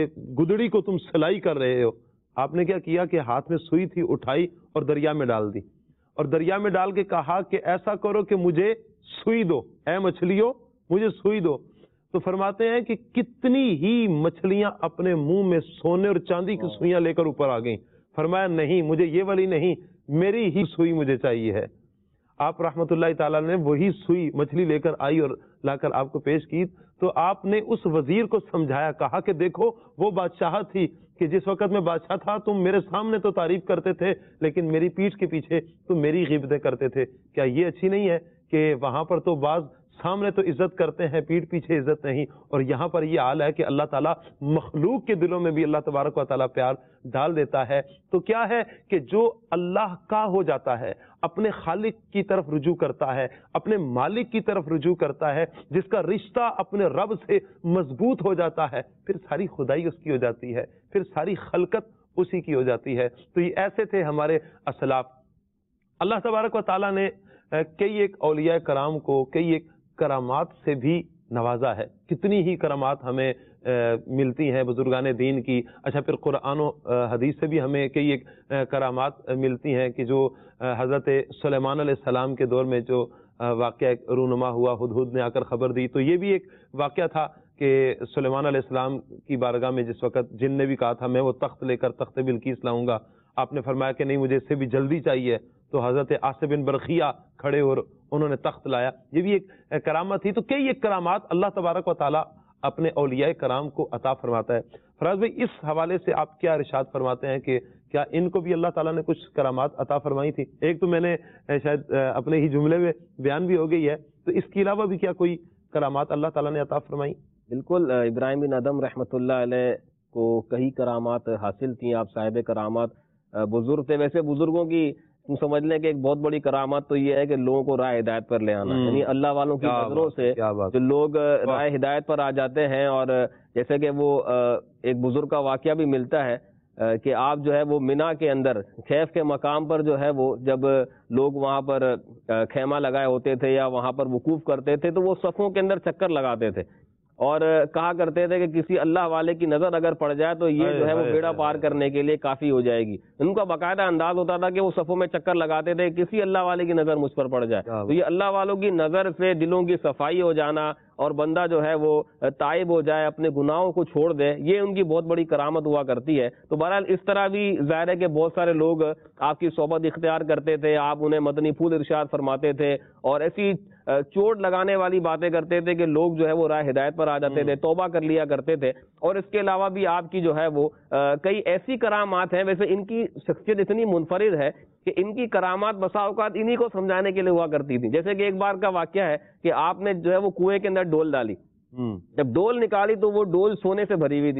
گدڑی کو تم سلائی کر رہے ہو۔ آپ نے کیا کیا کہ ہاتھ میں سوئی تھی، اٹھائی اور دریا میں ڈال دی، اور دریا میں ڈال کے کہا کہ ایسا کرو کہ مجھے سوئی دو، اے مچھلیوں مجھے سوئی دو۔ تو فرماتے ہیں کہ کتنی ہی مچھلیاں اپنے منہ میں سونے اور چاندی کی سوئیاں لے کر اوپر آ گئیں۔ فرمایا نہیں مجھے یہ والی نہیں، میری ہی سوئی مجھے چاہیے ہے۔ آپ رحمت اللہ تعالیٰ نے وہی سوئی مچھلی لے کر آئی اور لا کر آپ کو پیش کی، تو آپ نے اس وزیر کو سمجھایا، کہا کہ دیکھو وہ بادشاہ تھی کہ جس وقت میں بادشاہ تھا تم میرے سامنے تو تعریف کرتے تھے لیکن میری پیٹھ کے پیچھے تم میری غیبتیں کرتے تھے، کیا یہ اچھی نہیں ہے کہ وہاں پر تو بعض سامنے تو عزت کرتے ہیں پیٹھ پیچھے عزت نہیں، اور یہاں پر یہ حال ہے کہ اللہ تعالیٰ مخلوق کے دلوں میں بھی اللہ تبارک و تعالیٰ پیار ڈال دیتا ہے۔ تو کیا ہے کہ جو اللہ کا ہو جاتا ہے، اپنے خالق کی طرف رجوع کرتا ہے، اپنے مالک کی طرف رجوع کرتا ہے، جس کا رشتہ اپنے رب سے مضبوط ہو جاتا ہے، پھر ساری خدائی اس کی ہو جاتی ہے، پھر ساری خلقت اسی کی ہو جاتی ہے۔ تو یہ ایسے تھے ہمارے اسلاف۔ اللہ تبارک و تعالیٰ نے کئی ایک اولیاء کرام کو کئی ایک کرامات سے بھی نوازا ہے، کتنی ہی کرامات ہمیں ملتی ہیں بزرگان دین کی۔ اچھا پھر قرآن و حدیث سے بھی ہمیں کئی ایک کرامات ملتی ہیں کہ جو حضرت سلیمان علیہ السلام کے دور میں جو واقعہ رونما ہوا، ہدہد نے آ کر خبر دی، تو یہ بھی ایک واقعہ تھا کہ سلیمان علیہ السلام کی بارگاہ میں جس وقت جن نے بھی کہا تھا میں وہ تخت لے کر تخت بلقیس لاؤں گا، آپ نے فرمایا کہ نہیں مجھے اس سے بھی جلدی چاہیے، تو حضرت آصف بن برقیہ کھڑے اور انہوں نے تخت لایا۔ یہ بھی ایک کرامت تھی۔ تو کئی ایک کرامات اللہ تبارک و تعالیٰ اپنے اولیاء کرام کو عطا فرماتا ہے۔ فراز بھائی اس حوالے سے آپ کیا ارشاد فرماتے ہیں کہ کیا ان کو بھی اللہ تعالیٰ نے کچھ کرامات عطا فرمائی تھی؟ ایک تو میں نے شاید اپنے ہی جملے میں بیان بھی ہو گئی ہے، تو اس کے علاوہ بھی کیا کوئی کرامات اللہ تعالیٰ نے عطا فرمائی؟ بالکل، ابراہیم بن ادم رحمۃ اللہ علیہ کو کئی کرامات حاصل تھیں، آپ صاحب کرامات بزرگ تھے۔ ویسے بزرگوں کی تم سمجھ لیں کہ ایک بہت بڑی کرامت تو یہ ہے کہ لوگوں کو راہ ہدایت پر لے آنا، یعنی اللہ والوں کی نظروں سے جو لوگ راہ ہدایت پر آ جاتے ہیں۔ اور جیسے کہ وہ ایک بزرگ کا واقعہ بھی ملتا ہے کہ آپ جو ہے وہ مینا کے اندر خیف کے مقام پر جو ہے وہ جب لوگ وہاں پر خیمہ لگائے ہوتے تھے یا وہاں پر وقوف کرتے تھے تو وہ صفوں کے اندر چکر لگاتے تھے اور کہا کرتے تھے کہ کسی اللہ والے کی نظر اگر پڑ جائے تو یہ جو ہے وہ بیڑا پار کرنے کے لیے کافی ہو جائے گی۔ ان کا باقاعدہ انداز ہوتا تھا کہ وہ صفوں میں چکر لگاتے تھے کسی اللہ والے کی نظر مجھ پر پڑ جائے، تو یہ اللہ والوں کی نظر سے دلوں کی صفائی ہو جانا اور بندہ جو ہے وہ تائب ہو جائے، اپنے گناہوں کو چھوڑ دے، یہ ان کی بہت بڑی کرامت ہوا کرتی ہے۔ تو بہرحال اس طرح بھی ظاہر ہے کہ بہت سارے لوگ آپ کی صحبت اختیار کرتے تھے، آپ انہیں مدنی پھول ارشاد فرماتے تھے اور ایسی چوٹ لگانے والی باتیں کرتے تھے کہ لوگ جو ہے وہ راہ ہدایت پر آ جاتے تھے، توبہ کر لیا کرتے تھے۔ اور اس کے علاوہ بھی آپ کی جو ہے وہ کئی ایسی کرامات ہیں، ویسے ان کی شخصیت اتنی منفرد ہے کہ ان کی کرامات بسا اوقات انہی کو سمجھانے کے لیے ہوا کرتی تھی۔ جیسے کہ ایک بار کا واقعہ ہے کہ آپ نے جو ہے وہ کنویں کے اندر ڈول ڈالی، جب ڈول نکالی تو وہ ڈول سونے سے بھری ہوئی تھی۔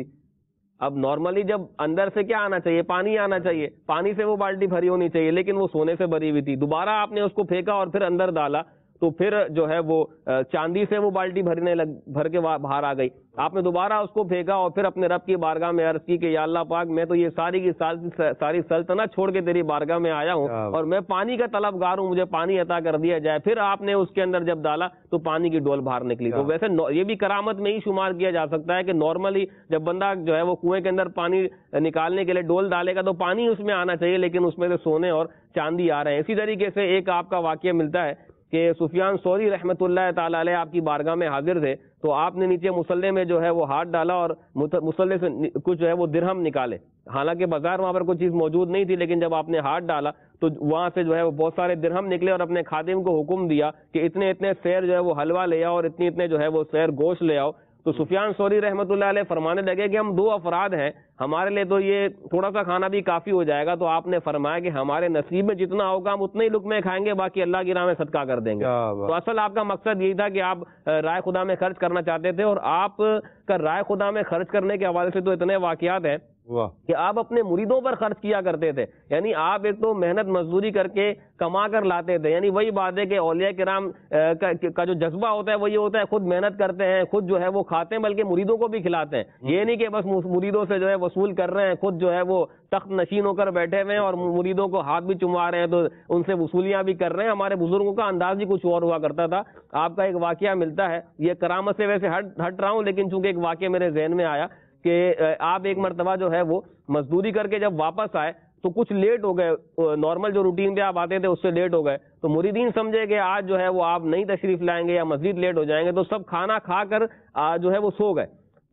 اب نارملی جب اندر سے کیا آنا چاہیے؟ پانی آنا چاہیے، پانی سے وہ بالٹی بھری ہونی چاہیے، لیکن وہ سونے سے بھری ہوئی تھی۔ دوبارہ آپ نے اس کو پھینکا اور پھر اندر ڈالا تو پھر جو ہے وہ چاندی سے وہ بالٹی بھرنے لگ بھر کے باہر آ گئی۔ آپ نے دوبارہ اس کو پھینکا اور پھر اپنے رب کی بارگاہ میں عرض کی کہ یا اللہ پاک میں تو یہ ساری کی ساری سلطنت چھوڑ کے تیری بارگاہ میں آیا ہوں اور میں پانی کا طلبگار ہوں، مجھے پانی عطا کر دیا جائے۔ پھر آپ نے اس کے اندر جب ڈالا تو پانی کی ڈول باہر نکلی۔ تو ویسے یہ بھی کرامت میں ہی شمار کیا جا سکتا ہے کہ نارملی جب بندہ جو ہے وہ کنویں کے اندر پانی نکالنے کے لیے ڈول ڈالے گا تو پانی اس میں آنا چاہیے، لیکن اس میں سے سونے اور چاندی آ رہے ہیں۔ اسی طریقے سے ایک آپ کا واقعہ ملتا ہے کہ سفیان ثوری رحمۃ اللہ تعالی علیہ آپ کی بارگاہ میں حاضر تھے، تو آپ نے نیچے مصلے میں جو ہے وہ ہاتھ ڈالا اور مصلے سے کچھ جو ہے وہ درہم نکالے۔ حالانکہ بازار وہاں پر کوئی چیز موجود نہیں تھی، لیکن جب آپ نے ہاتھ ڈالا تو وہاں سے جو ہے وہ بہت سارے درہم نکلے اور اپنے خادم کو حکم دیا کہ اتنے اتنے سیر جو ہے وہ حلوہ لے آؤ اور اتنے اتنے جو ہے وہ سیر گوشت لے آؤ۔ تو سفیان ثوری رحمۃ اللہ علیہ فرمانے لگے کہ ہم دو افراد ہیں، ہمارے لیے تو یہ تھوڑا سا کھانا بھی کافی ہو جائے گا۔ تو آپ نے فرمایا کہ ہمارے نصیب میں جتنا ہوگا ہم اتنے ہی لقمے کھائیں گے، باقی اللہ کی راہ میں صدقہ کر دیں گے۔ تو اصل آپ کا مقصد یہی تھا کہ آپ رائے خدا میں خرچ کرنا چاہتے تھے، اور آپ کا رائے خدا میں خرچ کرنے کے حوالے سے تو اتنے واقعات ہیں کہ آپ اپنے مریدوں پر خرچ کیا کرتے تھے۔ یعنی آپ ایک تو محنت مزدوری کر کے کما کر لاتے تھے، یعنی وہی بات ہے کہ اولیاء کرام کا جو جذبہ ہوتا ہے وہ یہ ہوتا ہے خود محنت کرتے ہیں، خود جو ہے وہ کھاتے ہیں، بلکہ مریدوں کو بھی کھلاتے ہیں۔ یہ نہیں کہ بس مریدوں سے جو ہے وصول کر رہے ہیں، خود جو ہے وہ تخت نشین ہو کر بیٹھے ہوئے ہیں اور مریدوں کو ہاتھ بھی چما رہے ہیں تو ان سے وصولیاں بھی کر رہے ہیں۔ ہمارے بزرگوں کا انداز ہی کچھ اور ہوا کرتا تھا۔ آپ کا ایک واقعہ ملتا ہے، یہ کرامت سے ویسے ہٹ ہٹ رہا ہوں لیکن چونکہ ایک واقعہ میرے ذہن میں آیا کہ آپ ایک مرتبہ جو ہے وہ مزدوری کر کے جب واپس آئے تو کچھ لیٹ ہو گئے، نارمل جو روٹین پہ آپ آتے تھے اس سے لیٹ ہو گئے، تو مریدین سمجھے کہ آج جو ہے وہ آپ نہیں تشریف لائیں گے یا مزید لیٹ ہو جائیں گے، تو سب کھانا کھا کر جو ہے وہ سو گئے۔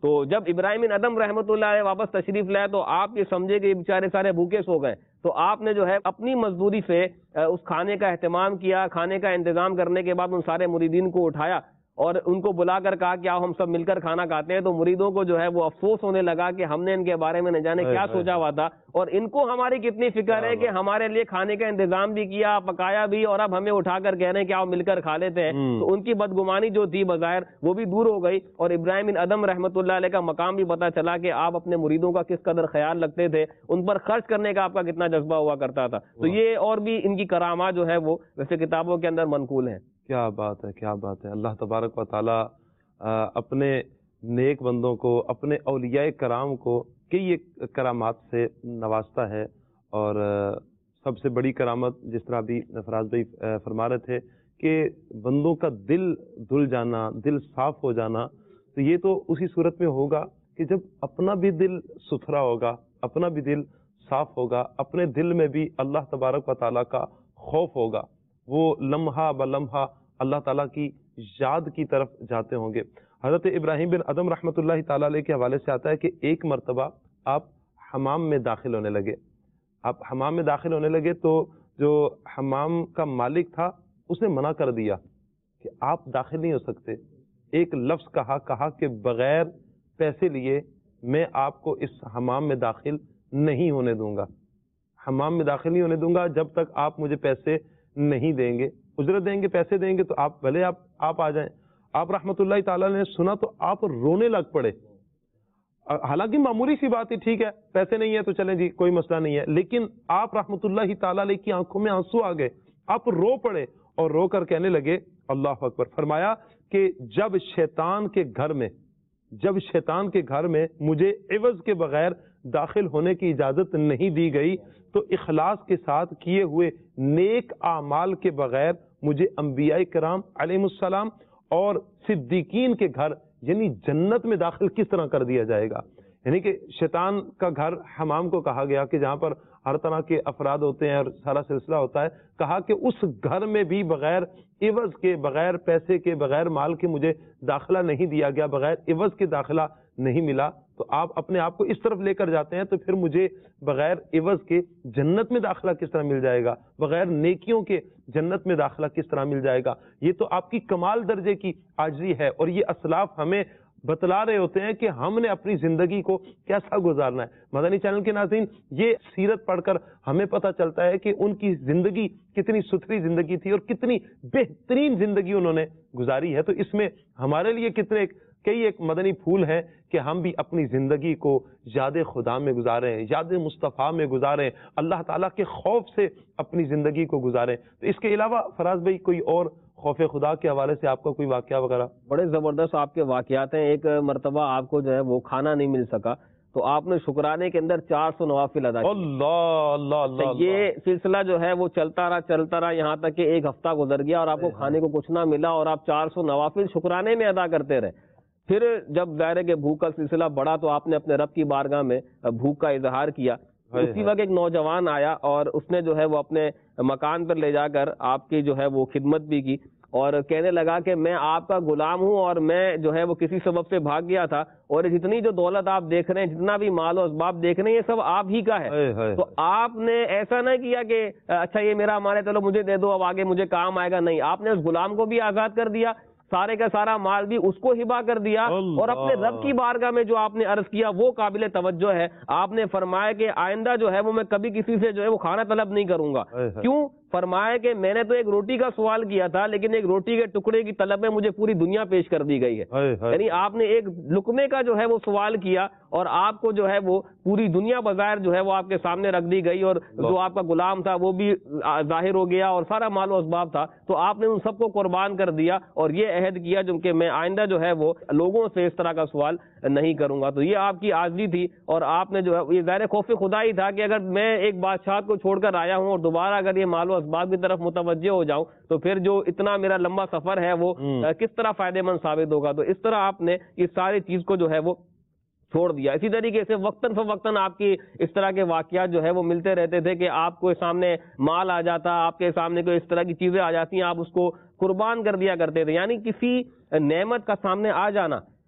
تو جب ابراہیم بن ادم رحمۃ اللہ علیہ واپس تشریف لائے تو آپ یہ سمجھے کہ بیچارے سارے بھوکے سو گئے، تو آپ نے جو ہے اپنی مزدوری سے اس کھانے کا اہتمام کیا، کھانے کا انتظام کرنے کے بعد ان سارے مریدین کو اٹھایا اور ان کو بلا کر کہا کہ آؤ ہم سب مل کر کھانا کھاتے ہیں. تو مریدوں کو جو ہے وہ افسوس ہونے لگا کہ ہم نے ان کے بارے میں نہ جانے کیا سوچا ہوا تھا، اور ان کو ہماری کتنی فکر ہے کہ ہمارے لیے کھانے کا انتظام بھی کیا، پکایا بھی، اور اب ہمیں اٹھا کر کہہ رہے ہیں کہ آؤ مل کر کھا لیتے ہیں. تو ان کی بدگمانی جو تھی بظاہر وہ بھی دور ہو گئی، اور ابراہیم بن ادم رحمۃ اللہ علیہ کا مقام بھی پتہ چلا کہ آپ اپنے مریدوں کا کس قدر خیال رکھتے تھے، ان پر خرچ کرنے کا آپ کا کتنا جذبہ ہوا کرتا تھا. تو یہ اور بھی ان کی کرامات جو ہے وہ ویسے کتابوں کے اندر منقول ہیں. کیا بات ہے، کیا بات ہے. اللہ تبارک و تعالی اپنے نیک بندوں کو، اپنے اولیاء کرام کو کئی کرامات سے نوازتا ہے، اور سب سے بڑی کرامت جس طرح ابھی فراز بھائی فرما رہے تھے کہ بندوں کا دل دھل جانا، دل صاف ہو جانا، تو یہ تو اسی صورت میں ہوگا کہ جب اپنا بھی دل ستھرا ہوگا، اپنا بھی دل صاف ہوگا، اپنے دل میں بھی اللہ تبارک و تعالیٰ کا خوف ہوگا، وہ لمحہ بلمحہ اللہ تعالیٰ کی یاد کی طرف جاتے ہوں گے. حضرت ابراہیم بن ادم رحمۃ اللہ تعالیٰ علیہ کے حوالے سے آتا ہے کہ ایک مرتبہ آپ حمام میں داخل ہونے لگے. آپ حمام میں داخل ہونے لگے تو جو حمام کا مالک تھا اس نے منع کر دیا کہ آپ داخل نہیں ہو سکتے. ایک لفظ کہا کہا کہ بغیر پیسے لیے میں آپ کو اس حمام میں داخل نہیں ہونے دوں گا، حمام میں داخل نہیں ہونے دوں گا جب تک آپ مجھے پیسے نہیں دیں گے، اجرت دیں گے، پیسے دیں گے تو آپ بھلے آپ آپ آ جائیں. آپ رحمۃ اللہ تعالیٰ نے سنا تو آپ رونے لگ پڑے. حالانکہ معمولی سی بات ہے، ٹھیک ہے پیسے نہیں ہے تو چلیں جی کوئی مسئلہ نہیں ہے، لیکن آپ رحمۃ اللہ تعالیٰ علیہ کی آنکھوں میں آنسو آ گئے. آپ رو پڑے اور رو کر کہنے لگے اللہ اکبر. فرمایا کہ جب شیطان کے گھر میں جب شیطان کے گھر میں مجھے عوض کے بغیر داخل ہونے کی اجازت نہیں دی گئی تو اخلاص کے ساتھ کیے ہوئے نیک اعمال کے بغیر مجھے انبیاء کرام علیہ السلام اور صدیقین کے گھر یعنی جنت میں داخل کس طرح کر دیا جائے گا. یعنی کہ شیطان کا گھر حمام کو کہا گیا کہ جہاں پر ہر طرح کے افراد ہوتے ہیں اور سارا سلسلہ ہوتا ہے، کہا کہ اس گھر میں بھی بغیر عوض کے، بغیر پیسے کے، بغیر مال کے مجھے داخلہ نہیں دیا گیا، بغیر عوض کے داخلہ نہیں ملا. تو آپ اپنے آپ کو اس طرف لے کر جاتے ہیں تو پھر مجھے بغیر عوض کے جنت میں داخلہ کس طرح مل جائے گا، بغیر نیکیوں کے جنت میں داخلہ کس طرح مل جائے گا. یہ تو آپ کی کمال درجے کی عاجزی ہے، اور یہ اسلاف ہمیں بتلا رہے ہوتے ہیں کہ ہم نے اپنی زندگی کو کیسا گزارنا ہے. مدنی چینل کے ناظرین، یہ سیرت پڑھ کر ہمیں پتہ چلتا ہے کہ ان کی زندگی کتنی ستھری زندگی تھی اور کتنی بہترین زندگی انہوں نے گزاری ہے. تو اس میں ہمارے لیے کتنے کئی ایک مدنی پھول ہیں کہ ہم بھی اپنی زندگی کو یاد خدا میں گزاریں، یاد مصطفیٰ میں گزاریں، اللہ تعالیٰ کے خوف سے اپنی زندگی کو گزاریں. تو اس کے علاوہ فراز بھائی کوئی اور خوف خدا کے حوالے سے آپ کا کوئی واقعہ وغیرہ؟ بڑے زبردست آپ کے واقعات ہیں. ایک مرتبہ آپ کو جو ہے وہ کھانا نہیں مل سکا تو آپ نے شکرانے کے اندر چار سو نوافل ادا کیے. اللہ اللہ اللہ. یہ سلسلہ جو ہے وہ چلتا رہا چلتا رہا یہاں تک کہ ایک ہفتہ گزر گیا اور آپ کو کھانے کو کچھ نہ ملا اور آپ چار سو نوافل شکرانے میں ادا کرتے رہے. پھر جب ظاہر ہے کہ بھوک کا سلسلہ بڑھا تو آپ نے اپنے رب کی بارگاہ میں بھوک کا اظہار کیا. اسی وقت ایک نوجوان آیا اور اس نے جو ہے وہ اپنے مکان پر لے جا کر آپ کی جو ہے وہ خدمت بھی کی اور کہنے لگا کہ میں آپ کا غلام ہوں اور میں جو ہے وہ کسی سبب سے بھاگ گیا تھا اور جتنی جو دولت آپ دیکھ رہے ہیں، جتنا بھی مال و اسباب دیکھ رہے ہیں، یہ سب آپ ہی کا ہے. تو آپ نے ایسا نہ کیا کہ اچھا یہ میرا مال ہے چلو مجھے دے دو اب آگے مجھے کام آئے گا. نہیں، آپ نے اس غلام کو بھی آزاد کر دیا، سارے کا سارا مال بھی اس کو ہبا کر دیا اور اپنے رب کی بارگاہ میں جو آپ نے عرض کیا وہ قابل توجہ ہے. آپ نے فرمایا کہ آئندہ جو ہے وہ میں کبھی کسی سے جو ہے وہ کھانا طلب نہیں کروں گا. کیوں؟ فرمایا کہ میں نے تو ایک روٹی کا سوال کیا تھا لیکن ایک روٹی کے ٹکڑے کی طلب میں مجھے پوری دنیا پیش کر دی گئی ہے. یعنی آپ نے ایک لقمے کا جو ہے وہ سوال کیا اور آپ کو جو ہے وہ پوری دنیا بظاہر جو ہے وہ آپ کے سامنے رکھ دی گئی اور جو آپ کا غلام تھا وہ بھی ظاہر ہو گیا اور سارا مال و اسباب تھا تو آپ نے ان سب کو قربان کر دیا اور یہ عہد کیا جو کہ میں آئندہ جو ہے وہ لوگوں سے اس طرح کا سوال نہیں کروں گا. تو یہ آپ کی عاجزی تھی اور آپ نے جو ہے یہ ظاہر خوف خدا ہی تھا کہ اگر میں ایک بادشاہ کو چھوڑ کر آیا ہوں اور دوبارہ اگر یہ مال و اسباب کی طرف متوجہ ہو جاؤں تو پھر جو اتنا میرا لمبا سفر ہے وہ کس طرح فائدے مند ثابت ہوگا. تو اس طرح آپ نے اس ساری چیز کو جو ہے وہ چھوڑ دیا. اسی طریقے سے وقتاً فوقتاً آپ کی اس طرح کے واقعات جو ہے وہ ملتے رہتے تھے کہ آپ کو سامنے مال آ جاتا، آپ کے سامنے کوئی اس طرح کی چیزیں آ جاتی ہیں، آپ اس کو قربان کر دیا کرتے تھے. یعنی کسی نعمت کا سامنے آ جانا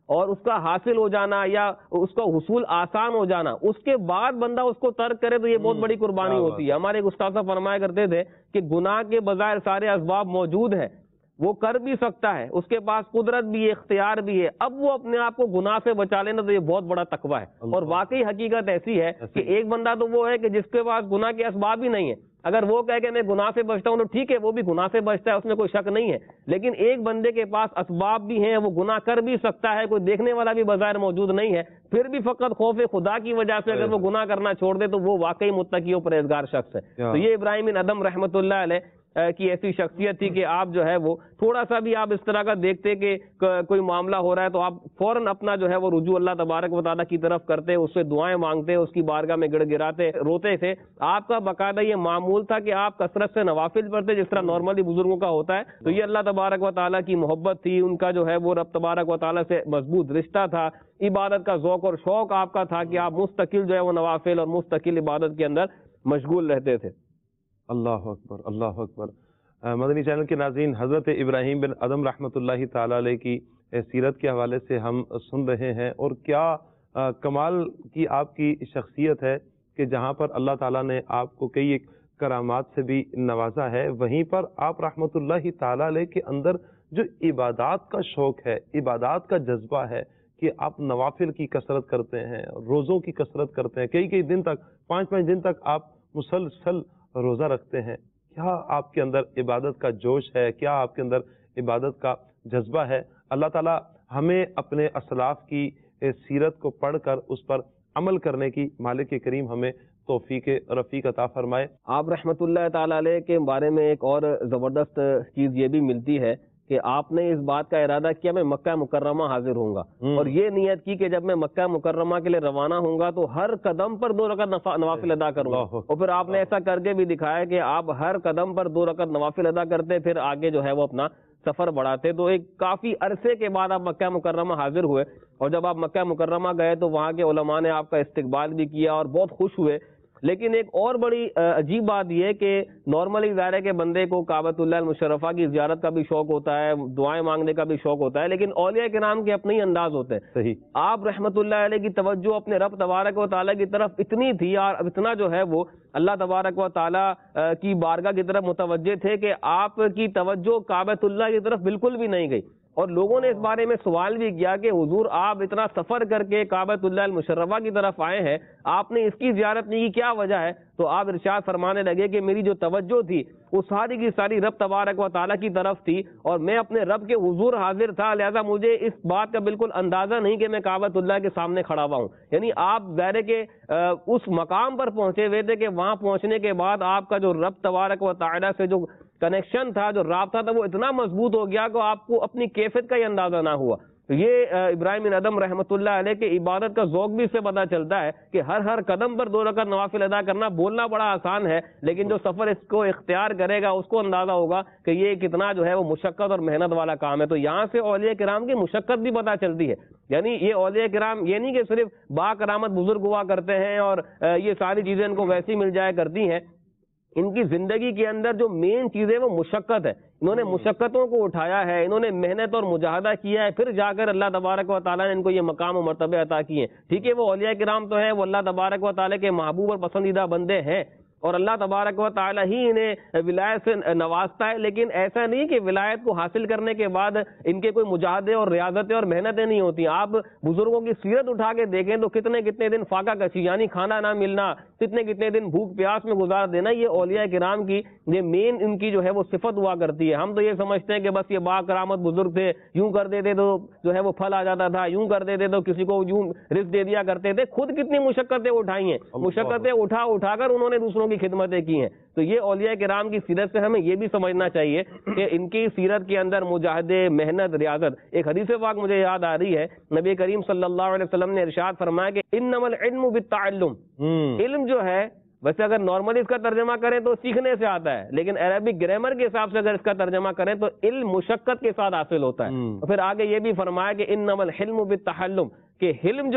اور اس کا حاصل ہو جانا یا اس کا حصول آسان ہو جانا، اس کے بعد بندہ اس کو ترک کرے تو یہ بہت بڑی قربانی ہوتی ہے۔ ہمارے ایک استاد صاحب فرمایا کرتے تھے کہ گناہ کے بظاہر سارے اسباب موجود ہیں، وہ کر بھی سکتا ہے، اس کے پاس قدرت بھی ہے، اختیار بھی ہے، اب وہ اپنے آپ کو گناہ سے بچا لینا تو یہ بہت بڑا تقویٰ ہے۔ اور واقعی حقیقت ایسی ہے کہ ایک بندہ تو وہ ہے کہ جس کے پاس گناہ کے اسباب ہی نہیں ہے، اگر وہ کہے کہ میں گناہ سے بچتا ہوں تو ٹھیک ہے، وہ بھی گناہ سے بچتا ہے، اس میں کوئی شک نہیں ہے، لیکن ایک بندے کے پاس اسباب بھی ہیں، وہ گناہ کر بھی سکتا ہے، کوئی دیکھنے والا بھی بظاہر موجود نہیں ہے، پھر بھی فقط خوف خدا کی وجہ سے اگر وہ گناہ کرنا چھوڑ دے تو وہ واقعی متقی و پرہیزگار شخص ہے۔ تو یہ ابراہیم بن ادم رحمۃ اللہ علیہ کی ایسی شخصیت تھی کہ آپ جو ہے وہ تھوڑا سا بھی آپ اس طرح کا دیکھتے کہ کوئی معاملہ ہو رہا ہے تو آپ فوراً اپنا جو ہے وہ رجوع اللہ تبارک و تعالیٰ کی طرف کرتے، اس سے دعائیں مانگتے، اس کی بارگاہ میں گڑ گڑاتے، روتے تھے۔ آپ کا باقاعدہ یہ معمول تھا کہ آپ کثرت سے نوافل پڑھتے جس طرح نارملی بزرگوں کا ہوتا ہے، تو یہ اللہ تبارک و تعالیٰ کی محبت تھی، ان کا جو ہے وہ رب تبارک و تعالیٰ سے مضبوط رشتہ تھا، عبادت کا ذوق اور شوق آپ کا تھا کہ آپ مستقل جو ہے وہ نوافل اور مستقل عبادت کے اندر مشغول رہتے تھے۔ اللہ اکبر، اللہ اکبر۔ مدنی چینل کے ناظرین، حضرت ابراہیم بن ادم رحمۃ اللہ تعالی علیہ کی سیرت کے حوالے سے ہم سن رہے ہیں، اور کیا کمال کی آپ کی شخصیت ہے کہ جہاں پر اللہ تعالیٰ نے آپ کو کئی ایک کرامات سے بھی نوازا ہے، وہیں پر آپ رحمۃ اللہ تعالی علیہ کے اندر جو عبادات کا شوق ہے، عبادات کا جذبہ ہے کہ آپ نوافل کی کثرت کرتے ہیں، روزوں کی کثرت کرتے ہیں، کئی کئی دن تک، پانچ پانچ دن تک آپ مسلسل روزہ رکھتے ہیں۔ کیا آپ کے اندر عبادت کا جوش ہے، کیا آپ کے اندر عبادت کا جذبہ ہے؟ اللہ تعالیٰ ہمیں اپنے اسلاف کی سیرت کو پڑھ کر اس پر عمل کرنے کی مالک کریم ہمیں توفیق رفیق عطا فرمائے۔ آپ رحمت اللہ تعالیٰ علیہ کے بارے میں ایک اور زبردست چیز یہ بھی ملتی ہے کہ آپ نے اس بات کا ارادہ کیا میں مکہ مکرمہ حاضر ہوں گا، اور یہ نیت کی کہ جب میں مکہ مکرمہ کے لیے روانہ ہوں گا تو ہر قدم پر دو رکعت نوافل ادا کروں گا، اور پھر آپ نے ایسا کر کے بھی دکھایا کہ آپ ہر قدم پر دو رکعت نوافل ادا کرتے، پھر آگے جو ہے وہ اپنا سفر بڑھاتے۔ تو ایک کافی عرصے کے بعد آپ مکہ مکرمہ حاضر ہوئے، اور جب آپ مکہ مکرمہ گئے تو وہاں کے علماء نے آپ کا استقبال بھی کیا اور بہت خوش ہوئے۔ لیکن ایک اور بڑی عجیب بات یہ کہ نارملی ظاہر ہے کہ بندے کو کعبۃ اللہ المشرفہ کی زیارت کا بھی شوق ہوتا ہے، دعائیں مانگنے کا بھی شوق ہوتا ہے، لیکن اولیاء کرام کے اپنے ہی انداز ہوتے ہیں۔ صحیح۔ آپ رحمت اللہ علیہ کی توجہ اپنے رب تبارک و تعالیٰ کی طرف اتنی تھی، اور اتنا جو ہے وہ اللہ تبارک و تعالیٰ کی بارگاہ کی طرف متوجہ تھے کہ آپ کی توجہ کعبۃ اللہ کی طرف بالکل بھی نہیں گئی، اور لوگوں نے اس بارے میں سوال بھی کیا کہ حضور آپ اتنا سفر کر کے کعبۃ اللہ المشرفہ کی طرف آئے ہیں، آپ نے اس کی زیارت نہیں کی، کیا وجہ ہے؟ تو آپ ارشاد فرمانے لگے کہ میری جو توجہ تھی وہ ساری کی ساری رب تبارک و تعالیٰ کی طرف تھی، اور میں اپنے رب کے حضور حاضر تھا، لہذا مجھے اس بات کا بالکل اندازہ نہیں کہ میں کعبۃ اللہ کے سامنے کھڑا ہوا ہوں۔ یعنی آپ ظاہر کے اس مقام پر پہنچے ہوئے تھے کہ وہاں پہنچنے کے بعد آپ کا جو رب تبارک و تعالیٰ سے جو کنیکشن تھا، جو رابطہ تھا، وہ اتنا مضبوط ہو گیا کہ آپ کو اپنی کیفیت کا ہی اندازہ نہ ہوا۔ تو یہ ابراہیم بن ادم رحمۃ اللہ علیہ کے عبادت کا ذوق بھی اس سے پتہ چلتا ہے کہ ہر ہر قدم پر دو رکعت نوافل ادا کرنا بولنا بڑا آسان ہے، لیکن جو سفر اس کو اختیار کرے گا اس کو اندازہ ہوگا کہ یہ کتنا جو ہے وہ مشقت اور محنت والا کام ہے۔ تو یہاں سے اولیاء کرام کی مشقت بھی پتہ چلتی ہے، یعنی یہ اولیاء کرام یہ نہیں کہ صرف با کرامت بزرگ ہوا کرتے ہیں اور یہ ساری چیزیں ان کو ویسی مل جایا کرتی ہیں، ان کی زندگی کے اندر جو مین چیز ہے وہ مشقت ہے۔ انہوں نے مشقتوں کو اٹھایا ہے، انہوں نے محنت اور مجاہدہ کیا ہے، پھر جا کر اللہ تبارک و تعالیٰ نے ان کو یہ مقام و مرتبے عطا کیے ہیں۔ ٹھیک ہے، وہ اولیاء کرام تو ہیں، وہ اللہ تبارک و تعالیٰ کے محبوب اور پسندیدہ بندے ہیں، اور اللہ تبارک و تعالیٰ ہی انہیں ولایت سے نوازتا ہے، لیکن ایسا نہیں کہ ولایت کو حاصل کرنے کے بعد ان کے کوئی مجاہدے اور ریاضتیں اور محنتیں نہیں ہوتی۔ آپ بزرگوں کی سیرت اٹھا کے دیکھیں تو کتنے کتنے دن فاقہ کشی یعنی کھانا نہ ملنا، کتنے کتنے دن بھوک پیاس میں گزار دینا، یہ اولیاء کرام کی یہ مین ان کی جو ہے وہ صفت ہوا کرتی ہے۔ ہم تو یہ سمجھتے ہیں کہ بس یہ با کرامت بزرگ تھے، یوں کر دیتے تو جو ہے وہ پھل آ جاتا تھا، یوں کر دیتے تو کسی کو یوں رزق دے دیا کرتے تھے۔ خود کتنی مشقتیں اٹھائی ہیں، مشقتیں اٹھا اٹھا کر انہوں نے دوسروں کی خدمتیں کی ہیں۔ تو یہ اولیاء کرام کی سیرت سے ہمیں یہ بھی سمجھنا چاہیے کہ ان کی سیرت کے اندر مجاہدے، محنت، ریاضت۔ ایک حدیث پاک مجھے یاد آ رہی ہے، نبی کریم صلی اللہ علیہ وسلم نے ارشاد فرمایا کہ انما العلم بالتعلم، علم جو ہے ویسے اگر نارملی اس کا ترجمہ کریں تو سیکھنے سے آتا ہے، لیکن عربک گرامر کے حساب سے اگر اس کا ترجمہ کریں تو علم مشقت کے ساتھ حاصل ہوتا ہے۔ پھر آگے یہ بھی فرمایا کہ انما الحلم بالتحلم، کہ حلم جو ہے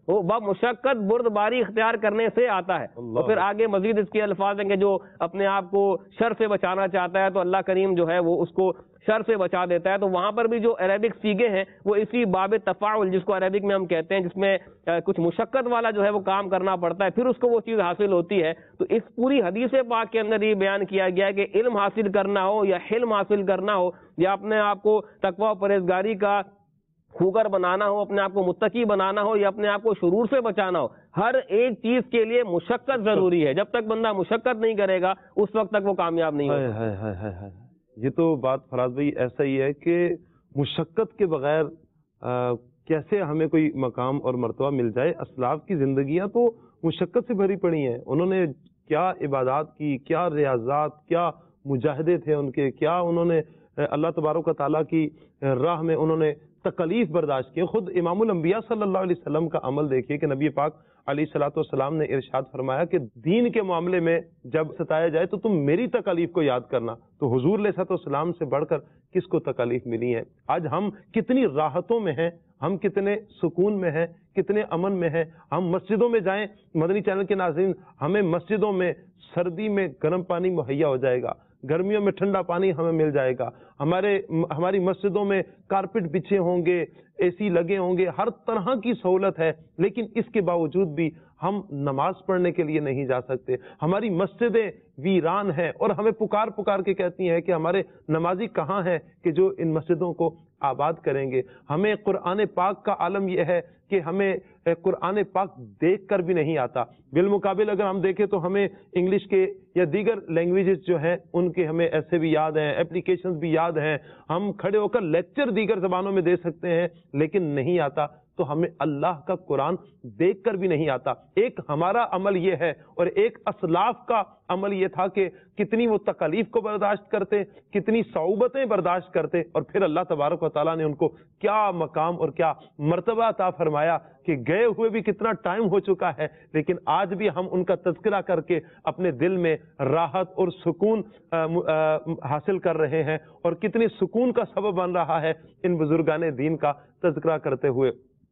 وہ بمشقت بردباری اختیار کرنے سے آتا ہے. اور پھر آگے مزید اس کے الفاظ ہیں کہ جو اپنے آپ کو شر سے بچانا چاہتا ہے تو اللہ کریم جو ہے وہ اس کو شر سے بچا دیتا ہے. تو وہاں پر بھی جو عربک سیگے ہیں وہ اسی باب تفاعل جس کو عربک میں ہم کہتے ہیں، جس میں کچھ مشقت والا جو ہے وہ کام کرنا پڑتا ہے، پھر اس کو وہ چیز حاصل ہوتی ہے. تو اس پوری حدیث پاک کے اندر یہ بیان کیا گیا ہے کہ علم حاصل کرنا ہو یا حلم حاصل کرنا ہو یا اپنے آپ کو تقوی و پرہیزگاری کا خوگر بنانا ہو، اپنے آپ کو متقی بنانا ہو یا اپنے آپ کو شرور سے بچانا ہو، ہر ایک چیز کے لیے مشقت ضروری ہے. جب تک بندہ مشقت نہیں کرے گا اس وقت تک وہ کامیاب نہیں ہوگا. یہ تو بات فراز بھائی ایسا ہی ہے کہ مشقت کے بغیر کیسے ہمیں کوئی مقام اور مرتبہ مل جائے. اسلاف کی زندگیاں تو مشقت سے بھری پڑی ہیں. انہوں نے کیا عبادات کی، کیا ریاضات، کیا مجاہدے تھے ان کے، کیا انہوں نے اللہ تبارک و تعالیٰ کی راہ میں انہوں نے تکلیف برداشت کی. خود امام الانبیاء صلی اللہ علیہ وسلم کا عمل دیکھیے کہ نبی پاک علیہ الصلوۃ والسلام نے ارشاد فرمایا کہ دین کے معاملے میں جب ستایا جائے تو تم میری تکالیف کو یاد کرنا. تو حضور علیہ الصلوۃ والسلام سے بڑھ کر کس کو تکالیف ملی ہیں؟ آج ہم کتنی راحتوں میں ہیں، ہم کتنے سکون میں ہیں، کتنے امن میں ہیں. ہم مسجدوں میں جائیں، مدنی چینل کے ناظرین، ہمیں مسجدوں میں سردی میں گرم پانی مہیا ہو جائے گا، گرمیوں میں ٹھنڈا پانی ہمیں مل جائے گا. ہمارے ہماری مسجدوں میں کارپٹ بچھے ہوں گے، اے سی لگے ہوں گے، ہر طرح کی سہولت ہے. لیکن اس کے باوجود بھی ہم نماز پڑھنے کے لیے نہیں جا سکتے. ہماری مسجدیں ویران ہیں اور ہمیں پکار پکار کے کہتی ہیں کہ ہمارے نمازی کہاں ہیں کہ جو ان مسجدوں کو آباد کریں گے. ہمیں قرآن پاک کا عالم یہ ہے کہ ہمیں قرآن پاک دیکھ کر بھی نہیں آتا. بالمقابل اگر ہم دیکھیں تو ہمیں انگلش کے یا دیگر لینگویجز جو ہیں ان کے ہمیں ایسے بھی یاد ہیں، اپلیکیشنز بھی یاد ہیں، ہم کھڑے ہو کر لیکچر دیگر زبانوں میں دے سکتے ہیں، لیکن نہیں آتا تو ہمیں اللہ کا قرآن دیکھ کر بھی نہیں آتا. ایک ہمارا عمل یہ ہے اور ایک اسلاف کا عمل یہ تھا کہ کتنی وہ تکالیف کو برداشت کرتے، کتنی صعوبتیں برداشت کرتے، اور پھر اللہ تبارک و تعالیٰ نے ان کو کیا مقام اور کیا مرتبہ عطا فرمایا کہ گئے ہوئے بھی کتنا ٹائم ہو چکا ہے لیکن آج بھی ہم ان کا تذکرہ کر کے اپنے دل میں راحت اور سکون حاصل کر رہے ہیں، اور کتنی سکون کا سبب بن رہا ہے ان بزرگان دین کا تذکرہ کرتے ہوئے.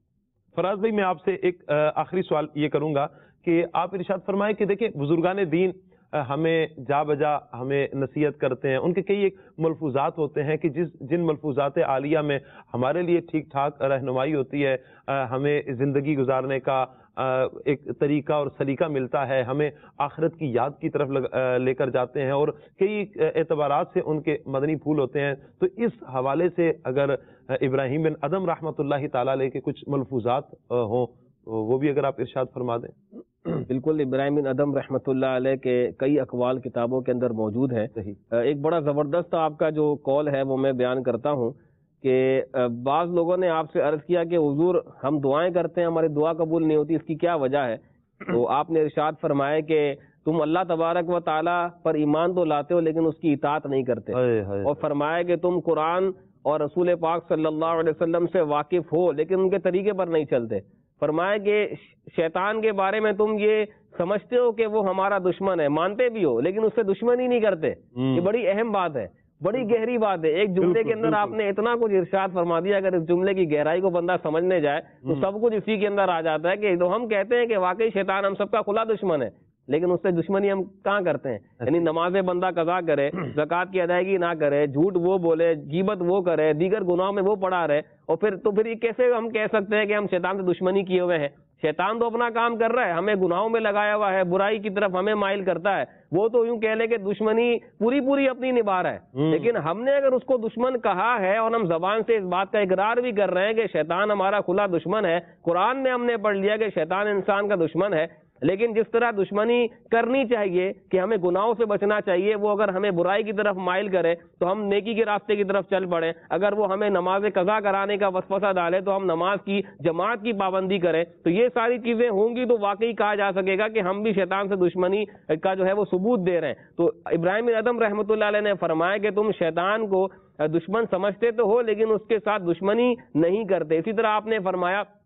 فراز بھائی میں آپ سے ایک آخری سوال یہ کروں گا کہ آپ ارشاد فرمائیں کہ دیکھیں بزرگان دین ہمیں جا بجا ہمیں نصیحت کرتے ہیں. ان کے کئی ایک ملفوظات ہوتے ہیں کہ جس جن ملفوظات عالیہ میں ہمارے لیے ٹھیک ٹھاک رہنمائی ہوتی ہے، ہمیں زندگی گزارنے کا ایک طریقہ اور سلیقہ ملتا ہے، ہمیں آخرت کی یاد کی طرف لے کر جاتے ہیں، اور کئی اعتبارات سے ان کے مدنی پھول ہوتے ہیں. تو اس حوالے سے اگر ابراہیم بن ادم رحمۃ اللہ تعالیٰ علیہ کے کچھ ملفوظات ہوں وہ بھی اگر آپ ارشاد فرما دیں. بالکل، ابراہیم بن ادم رحمۃ اللہ علیہ کے کئی اقوال کتابوں کے اندر موجود ہیں. ایک بڑا زبردست آپ کا جو قول ہے وہ میں بیان کرتا ہوں کہ بعض لوگوں نے آپ سے عرض کیا کہ حضور ہم دعائیں کرتے ہیں ہماری دعا قبول نہیں ہوتی، اس کی کیا وجہ ہے؟ تو آپ نے ارشاد فرمایا کہ تم اللہ تبارک و تعالیٰ پر ایمان تو لاتے ہو لیکن اس کی اطاعت نہیں کرتے، اور فرمایا کہ تم قرآن اور رسول پاک صلی اللہ علیہ وسلم سے واقف ہو لیکن ان کے طریقے پر نہیں چلتے. فرمایا کہ شیطان کے بارے میں تم یہ سمجھتے ہو کہ وہ ہمارا دشمن ہے، مانتے بھی ہو لیکن اس سے دشمنی نہیں کرتے. یہ بڑی اہم بات ہے، بڑی گہری بات ہے. ایک جملے کے اندر آپ نے اتنا کچھ ارشاد فرما دیا، اگر اس جملے کی گہرائی کو بندہ سمجھنے جائے تو سب کچھ اسی کے اندر آ جاتا ہے کہ تو ہم کہتے ہیں کہ واقعی شیطان ہم سب کا کھلا دشمن ہے لیکن اس سے دشمنی ہم کہاں کرتے ہیں؟ یعنی نمازیں بندہ قضا کرے، زکوٰۃ کی ادائیگی نہ کرے، جھوٹ وہ بولے، غیبت وہ کرے، دیگر گناہوں میں وہ پڑا رہے، اور پھر تو پھر یہ کیسے ہم کہہ سکتے ہیں کہ ہم شیطان سے دشمنی کیے ہوئے ہیں؟ شیطان تو اپنا کام کر رہا ہے، ہمیں گناہوں میں لگایا ہوا ہے، برائی کی طرف ہمیں مائل کرتا ہے. وہ تو یوں کہہ لے کہ دشمنی پوری پوری اپنی نبھا رہا ہے، لیکن ہم نے اگر اس کو دشمن کہا ہے اور ہم زبان سے اس بات کا اقرار بھی کر رہے ہیں کہ شیطان ہمارا کھلا دشمن ہے، قرآن میں ہم نے پڑھ لیا کہ شیطان انسان کا دشمن ہے، لیکن جس طرح دشمنی کرنی چاہیے کہ ہمیں گناہوں سے بچنا چاہیے، وہ اگر ہمیں برائی کی طرف مائل کرے تو ہم نیکی کے راستے کی طرف چل پڑیں. اگر وہ ہمیں نماز قضا کرانے کا وسوسہ ڈالے تو ہم نماز کی جماعت کی پابندی کریں. تو یہ ساری چیزیں ہوں گی تو واقعی کہا جا سکے گا کہ ہم بھی شیطان سے دشمنی کا جو ہے وہ ثبوت دے رہے ہیں. تو ابراہیم بن ادم رحمۃ اللہ علیہ نے فرمایا کہ تم شیطان کو دشمن سمجھتے تو ہو لیکن اس کے ساتھ دشمنی نہیں کرتے. اسی طرح آپ نے فرمایا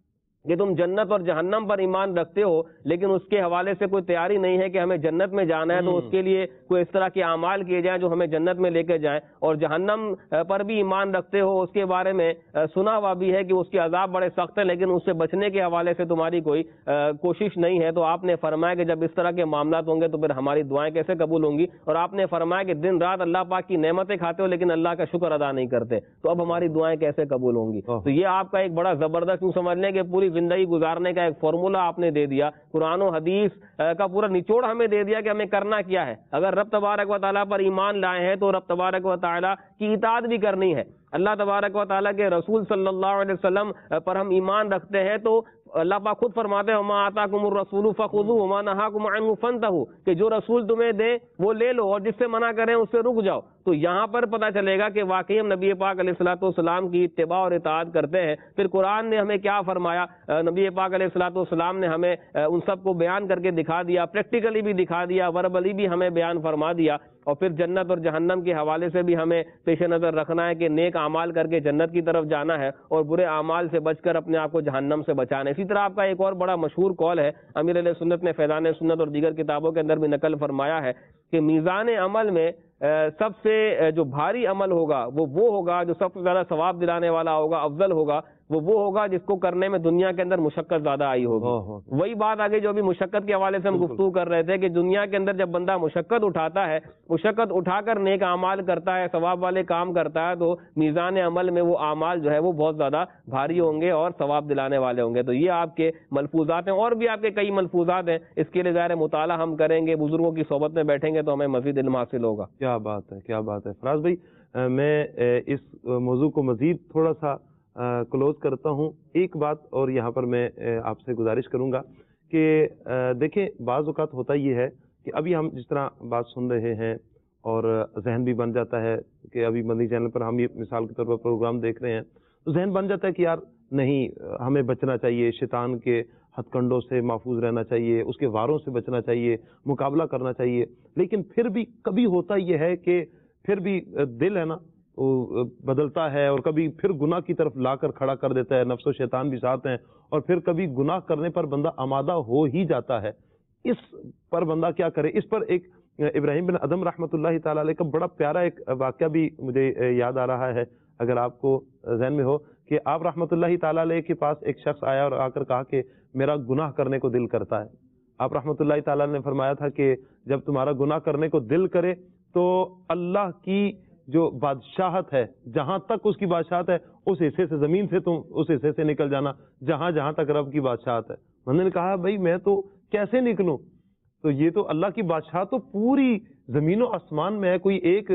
کہ تم جنت اور جہنم پر ایمان رکھتے ہو لیکن اس کے حوالے سے کوئی تیاری نہیں ہے کہ ہمیں جنت میں جانا ہے، تو اس کے لیے کوئی اس طرح کے اعمال کیے جائیں جو ہمیں جنت میں لے کے جائیں، اور جہنم پر بھی ایمان رکھتے ہو، اس کے بارے میں سنا ہوا بھی ہے کہ اس کے عذاب بڑے سخت ہیں، لیکن اس سے بچنے کے حوالے سے تمہاری کوئی کوشش نہیں ہے۔ تو آپ نے فرمایا کہ جب اس طرح کے معاملات ہوں گے تو پھر ہماری دعائیں کیسے قبول ہوں گی؟ اور آپ نے فرمایا کہ دن رات اللہ پاک کی نعمتیں کھاتے ہو لیکن اللہ کا شکر ادا نہیں کرتے، تو اب ہماری دعائیں کیسے قبول ہوں گی؟ تو یہ آپ کا ایک بڑا زبردست یوں سمجھ لیں کہ پوری زندگی گزارنے کا ایک فارمولہ آپ نے دے دیا، قرآن و حدیث کا پورا نچوڑ ہمیں دے دیا کہ ہمیں کرنا کیا ہے۔ اگر رب تبارک و تعالیٰ پر ایمان لائے ہیں تو رب تبارک و تعالیٰ کی اطاعت بھی کرنی ہے۔ اللہ تبارک و تعالیٰ کے رسول صلی اللہ علیہ وسلم پر ہم ایمان رکھتے ہیں تو اللہ پاک خود فرماتے ہیں وَمَا آتَاكُمُ الرَّسُولُ فَخُذُوهُ وَمَا نَهَاكُمْ عَنْهُ فَانْتَهُوا، کہ جو رسول تمہیں دے وہ لے لو اور جس سے منع کریں اس سے رک جاؤ۔ تو یہاں پر پتہ چلے گا کہ واقعی ہم نبی پاک علیہ الصلوۃ والسلام کی اتباع اور اطاعت کرتے ہیں۔ پھر قرآن نے ہمیں کیا فرمایا، نبی پاک علیہ الصلوۃ والسلام نے ہمیں ان سب کو بیان کر کے دکھا دیا، پریکٹیکلی بھی دکھا دیا، وربلی بھی ہمیں بیان فرما دیا، اور پھر جنت اور جہنم کے حوالے سے بھی ہمیں پیش نظر رکھنا ہے کہ نیک اعمال کر کے جنت کی طرف جانا ہے اور برے اعمال سے بچ کر اپنے آپ کو جہنم سے بچانا ہے۔ اسی طرح آپ کا ایک اور بڑا مشہور قول ہے، امیر علیہ سنت نے فیضان سنت اور دیگر کتابوں کے اندر بھی نقل فرمایا ہے کہ میزان عمل میں سب سے جو بھاری عمل ہوگا وہ وہ ہوگا جو سب سے زیادہ ثواب دلانے والا ہوگا، افضل ہوگا، وہ وہ ہوگا جس کو کرنے میں دنیا کے اندر مشقت زیادہ آئی ہوگی۔ وہی بات آگے جو بھی مشقت کے حوالے سے ہم گفتگو کر رہے تھے کہ دنیا کے اندر جب بندہ مشقت اٹھاتا ہے، مشقت اٹھا کر نیک اعمال کرتا ہے، ثواب والے کام کرتا ہے، تو میزان عمل میں وہ اعمال جو ہے وہ بہت زیادہ بھاری ہوں گے اور ثواب دلانے والے ہوں گے۔ تو یہ آپ کے ملفوظات ہیں، اور بھی آپ کے کئی ملفوظات ہیں، اس کے لیے ظاہر مطالعہ ہم کریں گے، بزرگوں کی صحبت میں بیٹھیں گے تو ہمیں مزید علم حاصل ہوگا۔ کیا بات ہے، کیا بات ہے فراز بھائی، میں اس موضوع کو مزید تھوڑا سا کلوز کرتا ہوں۔ ایک بات اور یہاں پر میں آپ سے گزارش کروں گا کہ دیکھیں بعض اوقات ہوتا یہ ہے کہ ابھی ہم جس طرح بات سن رہے ہیں اور ذہن بھی بن جاتا ہے کہ ابھی مدنی چینل پر ہم یہ مثال کے طور پر پروگرام دیکھ رہے ہیں تو ذہن بن جاتا ہے کہ یار نہیں، ہمیں بچنا چاہیے، شیطان کے ہتھ کنڈوں سے محفوظ رہنا چاہیے، اس کے واروں سے بچنا چاہیے، مقابلہ کرنا چاہیے۔ لیکن پھر بھی کبھی ہوتا یہ ہے کہ پھر بھی دل ہے نا وہ بدلتا ہے اور کبھی پھر گناہ کی طرف لا کر کھڑا کر دیتا ہے، نفس و شیطان بھی ساتھ ہیں، اور پھر کبھی گناہ کرنے پر بندہ آمادہ ہو ہی جاتا ہے۔ اس پر بندہ کیا کرے؟ اس پر ایک ابراہیم بن ادم رحمۃ اللہ تعالیٰ علیہ کا بڑا پیارا ایک واقعہ بھی مجھے یاد آ رہا ہے، اگر آپ کو ذہن میں ہو، کہ آپ رحمۃ اللہ تعالیٰ علیہ کے پاس ایک شخص آیا اور آ کر کہا کہ میرا گناہ کرنے کو دل کرتا ہے۔ آپ رحمۃ اللہ تعالیٰ نے فرمایا تھا کہ جب تمہارا گناہ کرنے کو دل کرے تو اللہ کی جو بادشاہت ہے، جہاں تک اس کی بادشاہت ہے اس حصے سے، زمین سے تم اس حصے سے نکل جانا جہاں جہاں تک رب کی بادشاہت ہے۔ میں نے کہا بھائی میں تو کیسے نکلوں؟ تو یہ تو اللہ کی بادشاہت تو پوری زمین و آسمان میں ہے، کوئی ایک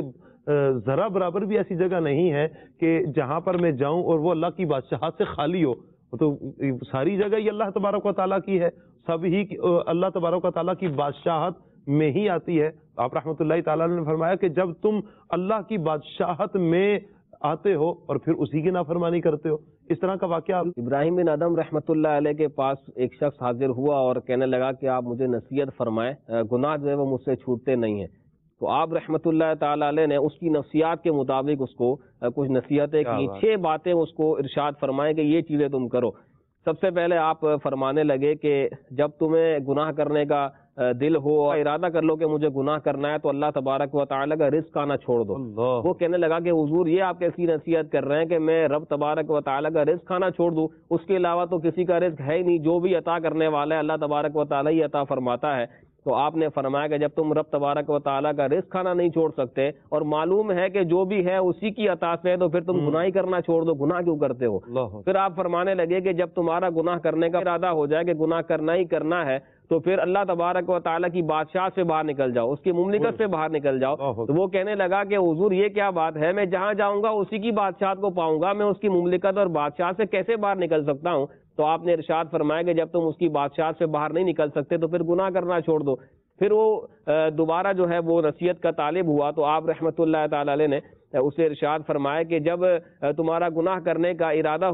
ذرا برابر بھی ایسی جگہ نہیں ہے کہ جہاں پر میں جاؤں اور وہ اللہ کی بادشاہت سے خالی ہو۔ تو ساری جگہ یہ اللہ تبارک و تعالیٰ کی ہے، سب ہی اللہ تبارک و تعالیٰ کی بادشاہت میں ہی آتی ہے۔ آپ رحمۃ اللہ تعالیٰ نے فرمایا کہ جب تم اللہ کی بادشاہت میں آتے ہو اور پھر اسی کی نافرمانی کرتے ہو، اس طرح کا واقعہ۔ ابراہیم بن ادم رحمۃ اللہ علیہ کے پاس ایک شخص حاضر ہوا اور کہنے لگا کہ آپ مجھے نصیحت فرمائیں، گناہ جو ہے وہ مجھ سے چھوٹتے نہیں ہیں۔ تو آپ رحمۃ اللہ تعالیٰ علیہ نے اس کی نفسیات کے مطابق اس کو کچھ نصیحتیں کی، چھ باتیں اس کو ارشاد فرمائیں کہ یہ چیزیں تم کرو۔ سب سے پہلے آپ فرمانے لگے کہ جب تمہیں گناہ کرنے کا دل ہو، ارادہ کر لو کہ مجھے گناہ کرنا ہے، تو اللہ تبارک و تعالیٰ کا رزق آنا چھوڑ دو۔ وہ کہنے لگا کہ حضور یہ آپ کیسی نصیحت کر رہے ہیں کہ میں رب تبارک و تعالیٰ کا رزق کھانا چھوڑ دوں؟ اس کے علاوہ تو کسی کا رزق ہے ہی نہیں، جو بھی عطا کرنے والا ہے اللہ تبارک و تعالیٰ ہی عطا فرماتا ہے۔ تو آپ نے فرمایا کہ جب تم رب تبارک و تعالیٰ کا رزق کھانا نہیں چھوڑ سکتے اور معلوم ہے کہ جو بھی ہے اسی کی عطا سے ہے، تو پھر تم گناہ ہی کرنا چھوڑ دو، گناہ کیوں کرتے ہو؟ پھر آپ فرمانے لگے کہ جب تمہارا گناہ کرنے کا ارادہ ہو جائے کہ گناہ کرنا ہی کرنا ہے، تو پھر اللہ تبارک و تعالیٰ کی بادشاہ سے باہر نکل جاؤ، اس کی مملکت سے باہر نکل جاؤ۔ تو وہ کہنے لگا کہ حضور یہ کیا بات ہے، میں جہاں جاؤں گا اسی کی بادشاہت کو پاؤں گا، میں اس کی مملکت اور بادشاہ سے کیسے باہر نکل سکتا ہوں؟ تو آپ نے ارشاد فرمایا کہ جب تم اس کی بادشاہ سے باہر نہیں نکل سکتے تو پھر گناہ کرنا چھوڑ دو۔ پھر وہ دوبارہ جو ہے وہ نصیحت کا طالب ہوا تو آپ رحمۃ اللہ تعالی علیہ نے اسے ارشاد فرمایا کہ جب تمہارا گناہ کرنے کا ارادہ ہو،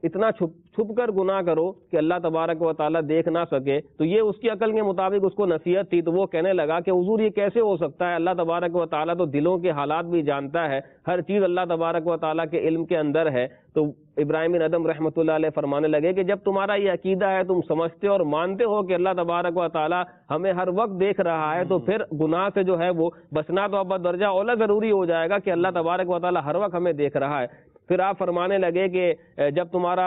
اتنا چھپ چھپ کر گناہ کرو کہ اللہ تبارک و تعالیٰ دیکھ نہ سکے. تو یہ اس کی عقل کے مطابق اس کو نصیحت تھی. تو وہ کہنے لگا کہ حضور یہ کیسے ہو سکتا ہے, اللہ تبارک و تعالیٰ تو دلوں کے حالات بھی جانتا ہے, ہر چیز اللہ تبارک و تعالیٰ کے علم کے اندر ہے. تو ابراہیم بن ادم رحمۃ اللہ علیہ فرمانے لگے کہ جب تمہارا یہ عقیدہ ہے, تم سمجھتے اور مانتے ہو کہ اللہ تبارک و تعالیٰ ہمیں ہر وقت دیکھ رہا ہے, تو پھر گناہ سے جو ہے وہ بچنا تو اب درجہ اولا ضروری ہو جائے گا کہ اللہ تبارک و تعالیٰ ہر وقت ہمیں دیکھ رہا ہے. پھر آپ فرمانے لگے کہ جب تمہارا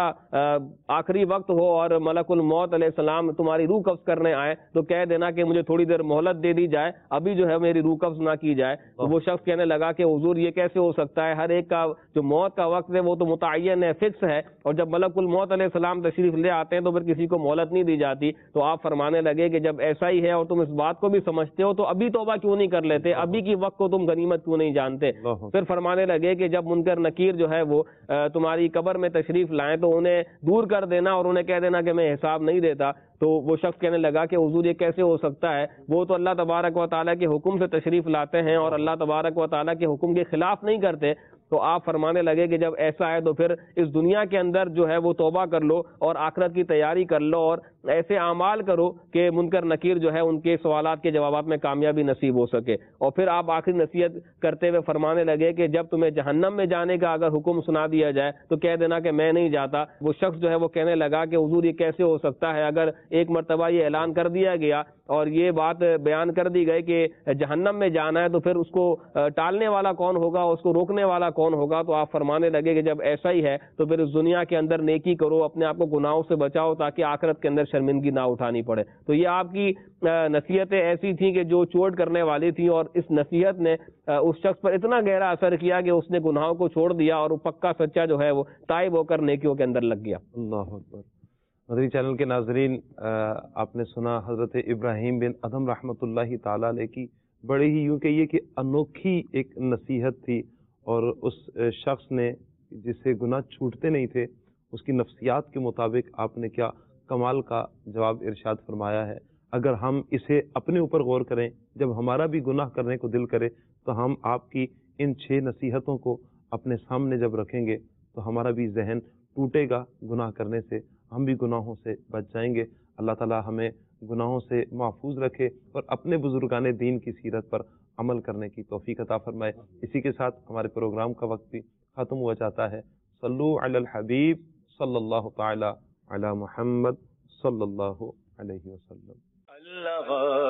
آخری وقت ہو اور ملک الموت علیہ السلام تمہاری روح قبض کرنے آئے تو کہہ دینا کہ مجھے تھوڑی دیر مہلت دے دی جائے, ابھی جو ہے میری روح قبض نہ کی جائے. تو وہ شخص کہنے لگا کہ حضور یہ کیسے ہو سکتا ہے, ہر ایک کا جو موت کا وقت ہے وہ تو متعین ہے, فکس ہے, اور جب ملک الموت علیہ السلام تشریف لے آتے ہیں تو پھر کسی کو مہلت نہیں دی جاتی. تو آپ فرمانے لگے کہ جب ایسا ہی ہے اور تم اس بات کو بھی سمجھتے ہو تو ابھی توبہ کیوں نہیں کر لیتے, ابھی کی وقت کو تم غنیمت کیوں نہیں جانتے. پھر فرمانے لگے کہ جب منکر نکیر جو ہے وہ تمہاری قبر میں تشریف لائیں تو انہیں دور کر دینا اور انہیں کہہ دینا کہ میں حساب نہیں دیتا. تو وہ شخص کہنے لگا کہ حضور یہ کیسے ہو سکتا ہے, وہ تو اللہ تبارک و تعالیٰ کے حکم سے تشریف لاتے ہیں اور اللہ تبارک و تعالیٰ کے حکم کے خلاف نہیں کرتے. تو آپ فرمانے لگے کہ جب ایسا ہے تو پھر اس دنیا کے اندر جو ہے وہ توبہ کر لو اور آخرت کی تیاری کر لو اور ایسے اعمال کرو کہ منکر نکیر جو ہے ان کے سوالات کے جوابات میں کامیابی نصیب ہو سکے. اور پھر آپ آخری نصیحت کرتے ہوئے فرمانے لگے کہ جب تمہیں جہنم میں جانے کا اگر حکم سنا دیا جائے تو کہہ دینا کہ میں نہیں جاتا. وہ شخص جو ہے وہ کہنے لگا کہ حضور یہ کیسے ہو سکتا ہے, اگر ایک مرتبہ یہ اعلان کر دیا گیا اور یہ بات بیان کر دی گئی کہ جہنم میں جانا ہے تو پھر اس کو ٹالنے والا کون ہوگا, اس کو روکنے والا کون ہوگا. تو آپ فرمانے لگے کہ جب ایسا ہی ہے تو پھر اس دنیا کے اندر نیکی کرو, اپنے آپ کو گناہوں سے بچاؤ تاکہ آخرت کے اندر شرمندگی نہ اٹھانی پڑے. تو یہ آپ کی نصیحتیں ایسی تھیں کہ جو چوٹ کرنے والی تھیں, اور اس نصیحت نے اس شخص پر اتنا گہرا اثر کیا کہ اس نے گناہوں کو چھوڑ دیا اور وہ پکا سچا جو ہے وہ تائب ہو کر نیکیوں کے اندر لگ گیا. اللہ اکبر. مدنی چینل کے ناظرین, آپ نے سنا حضرت ابراہیم بن ادم رحمۃ اللہ تعالیٰ علیہ کی بڑی ہی یوں کہیے کہ انوکھی ایک نصیحت تھی, اور اس شخص نے جس سے گناہ چھوٹتے نہیں تھے اس کی نفسیات کے مطابق آپ نے کیا کمال کا جواب ارشاد فرمایا ہے. اگر ہم اسے اپنے اوپر غور کریں, جب ہمارا بھی گناہ کرنے کو دل کرے تو ہم آپ کی ان چھ نصیحتوں کو اپنے سامنے جب رکھیں گے تو ہمارا بھی ذہن ٹوٹے گا گناہ کرنے سے, ہم بھی گناہوں سے بچ جائیں گے. اللہ تعالی ہمیں گناہوں سے محفوظ رکھے اور اپنے بزرگان دین کی سیرت پر عمل کرنے کی توفیق عطا فرمائے. اسی کے ساتھ ہمارے پروگرام کا وقت بھی ختم ہوا جاتا ہے. صلو علی الحبیب صلی اللہ تعالی علی محمد صلی اللہ علیہ وسلم. اللہ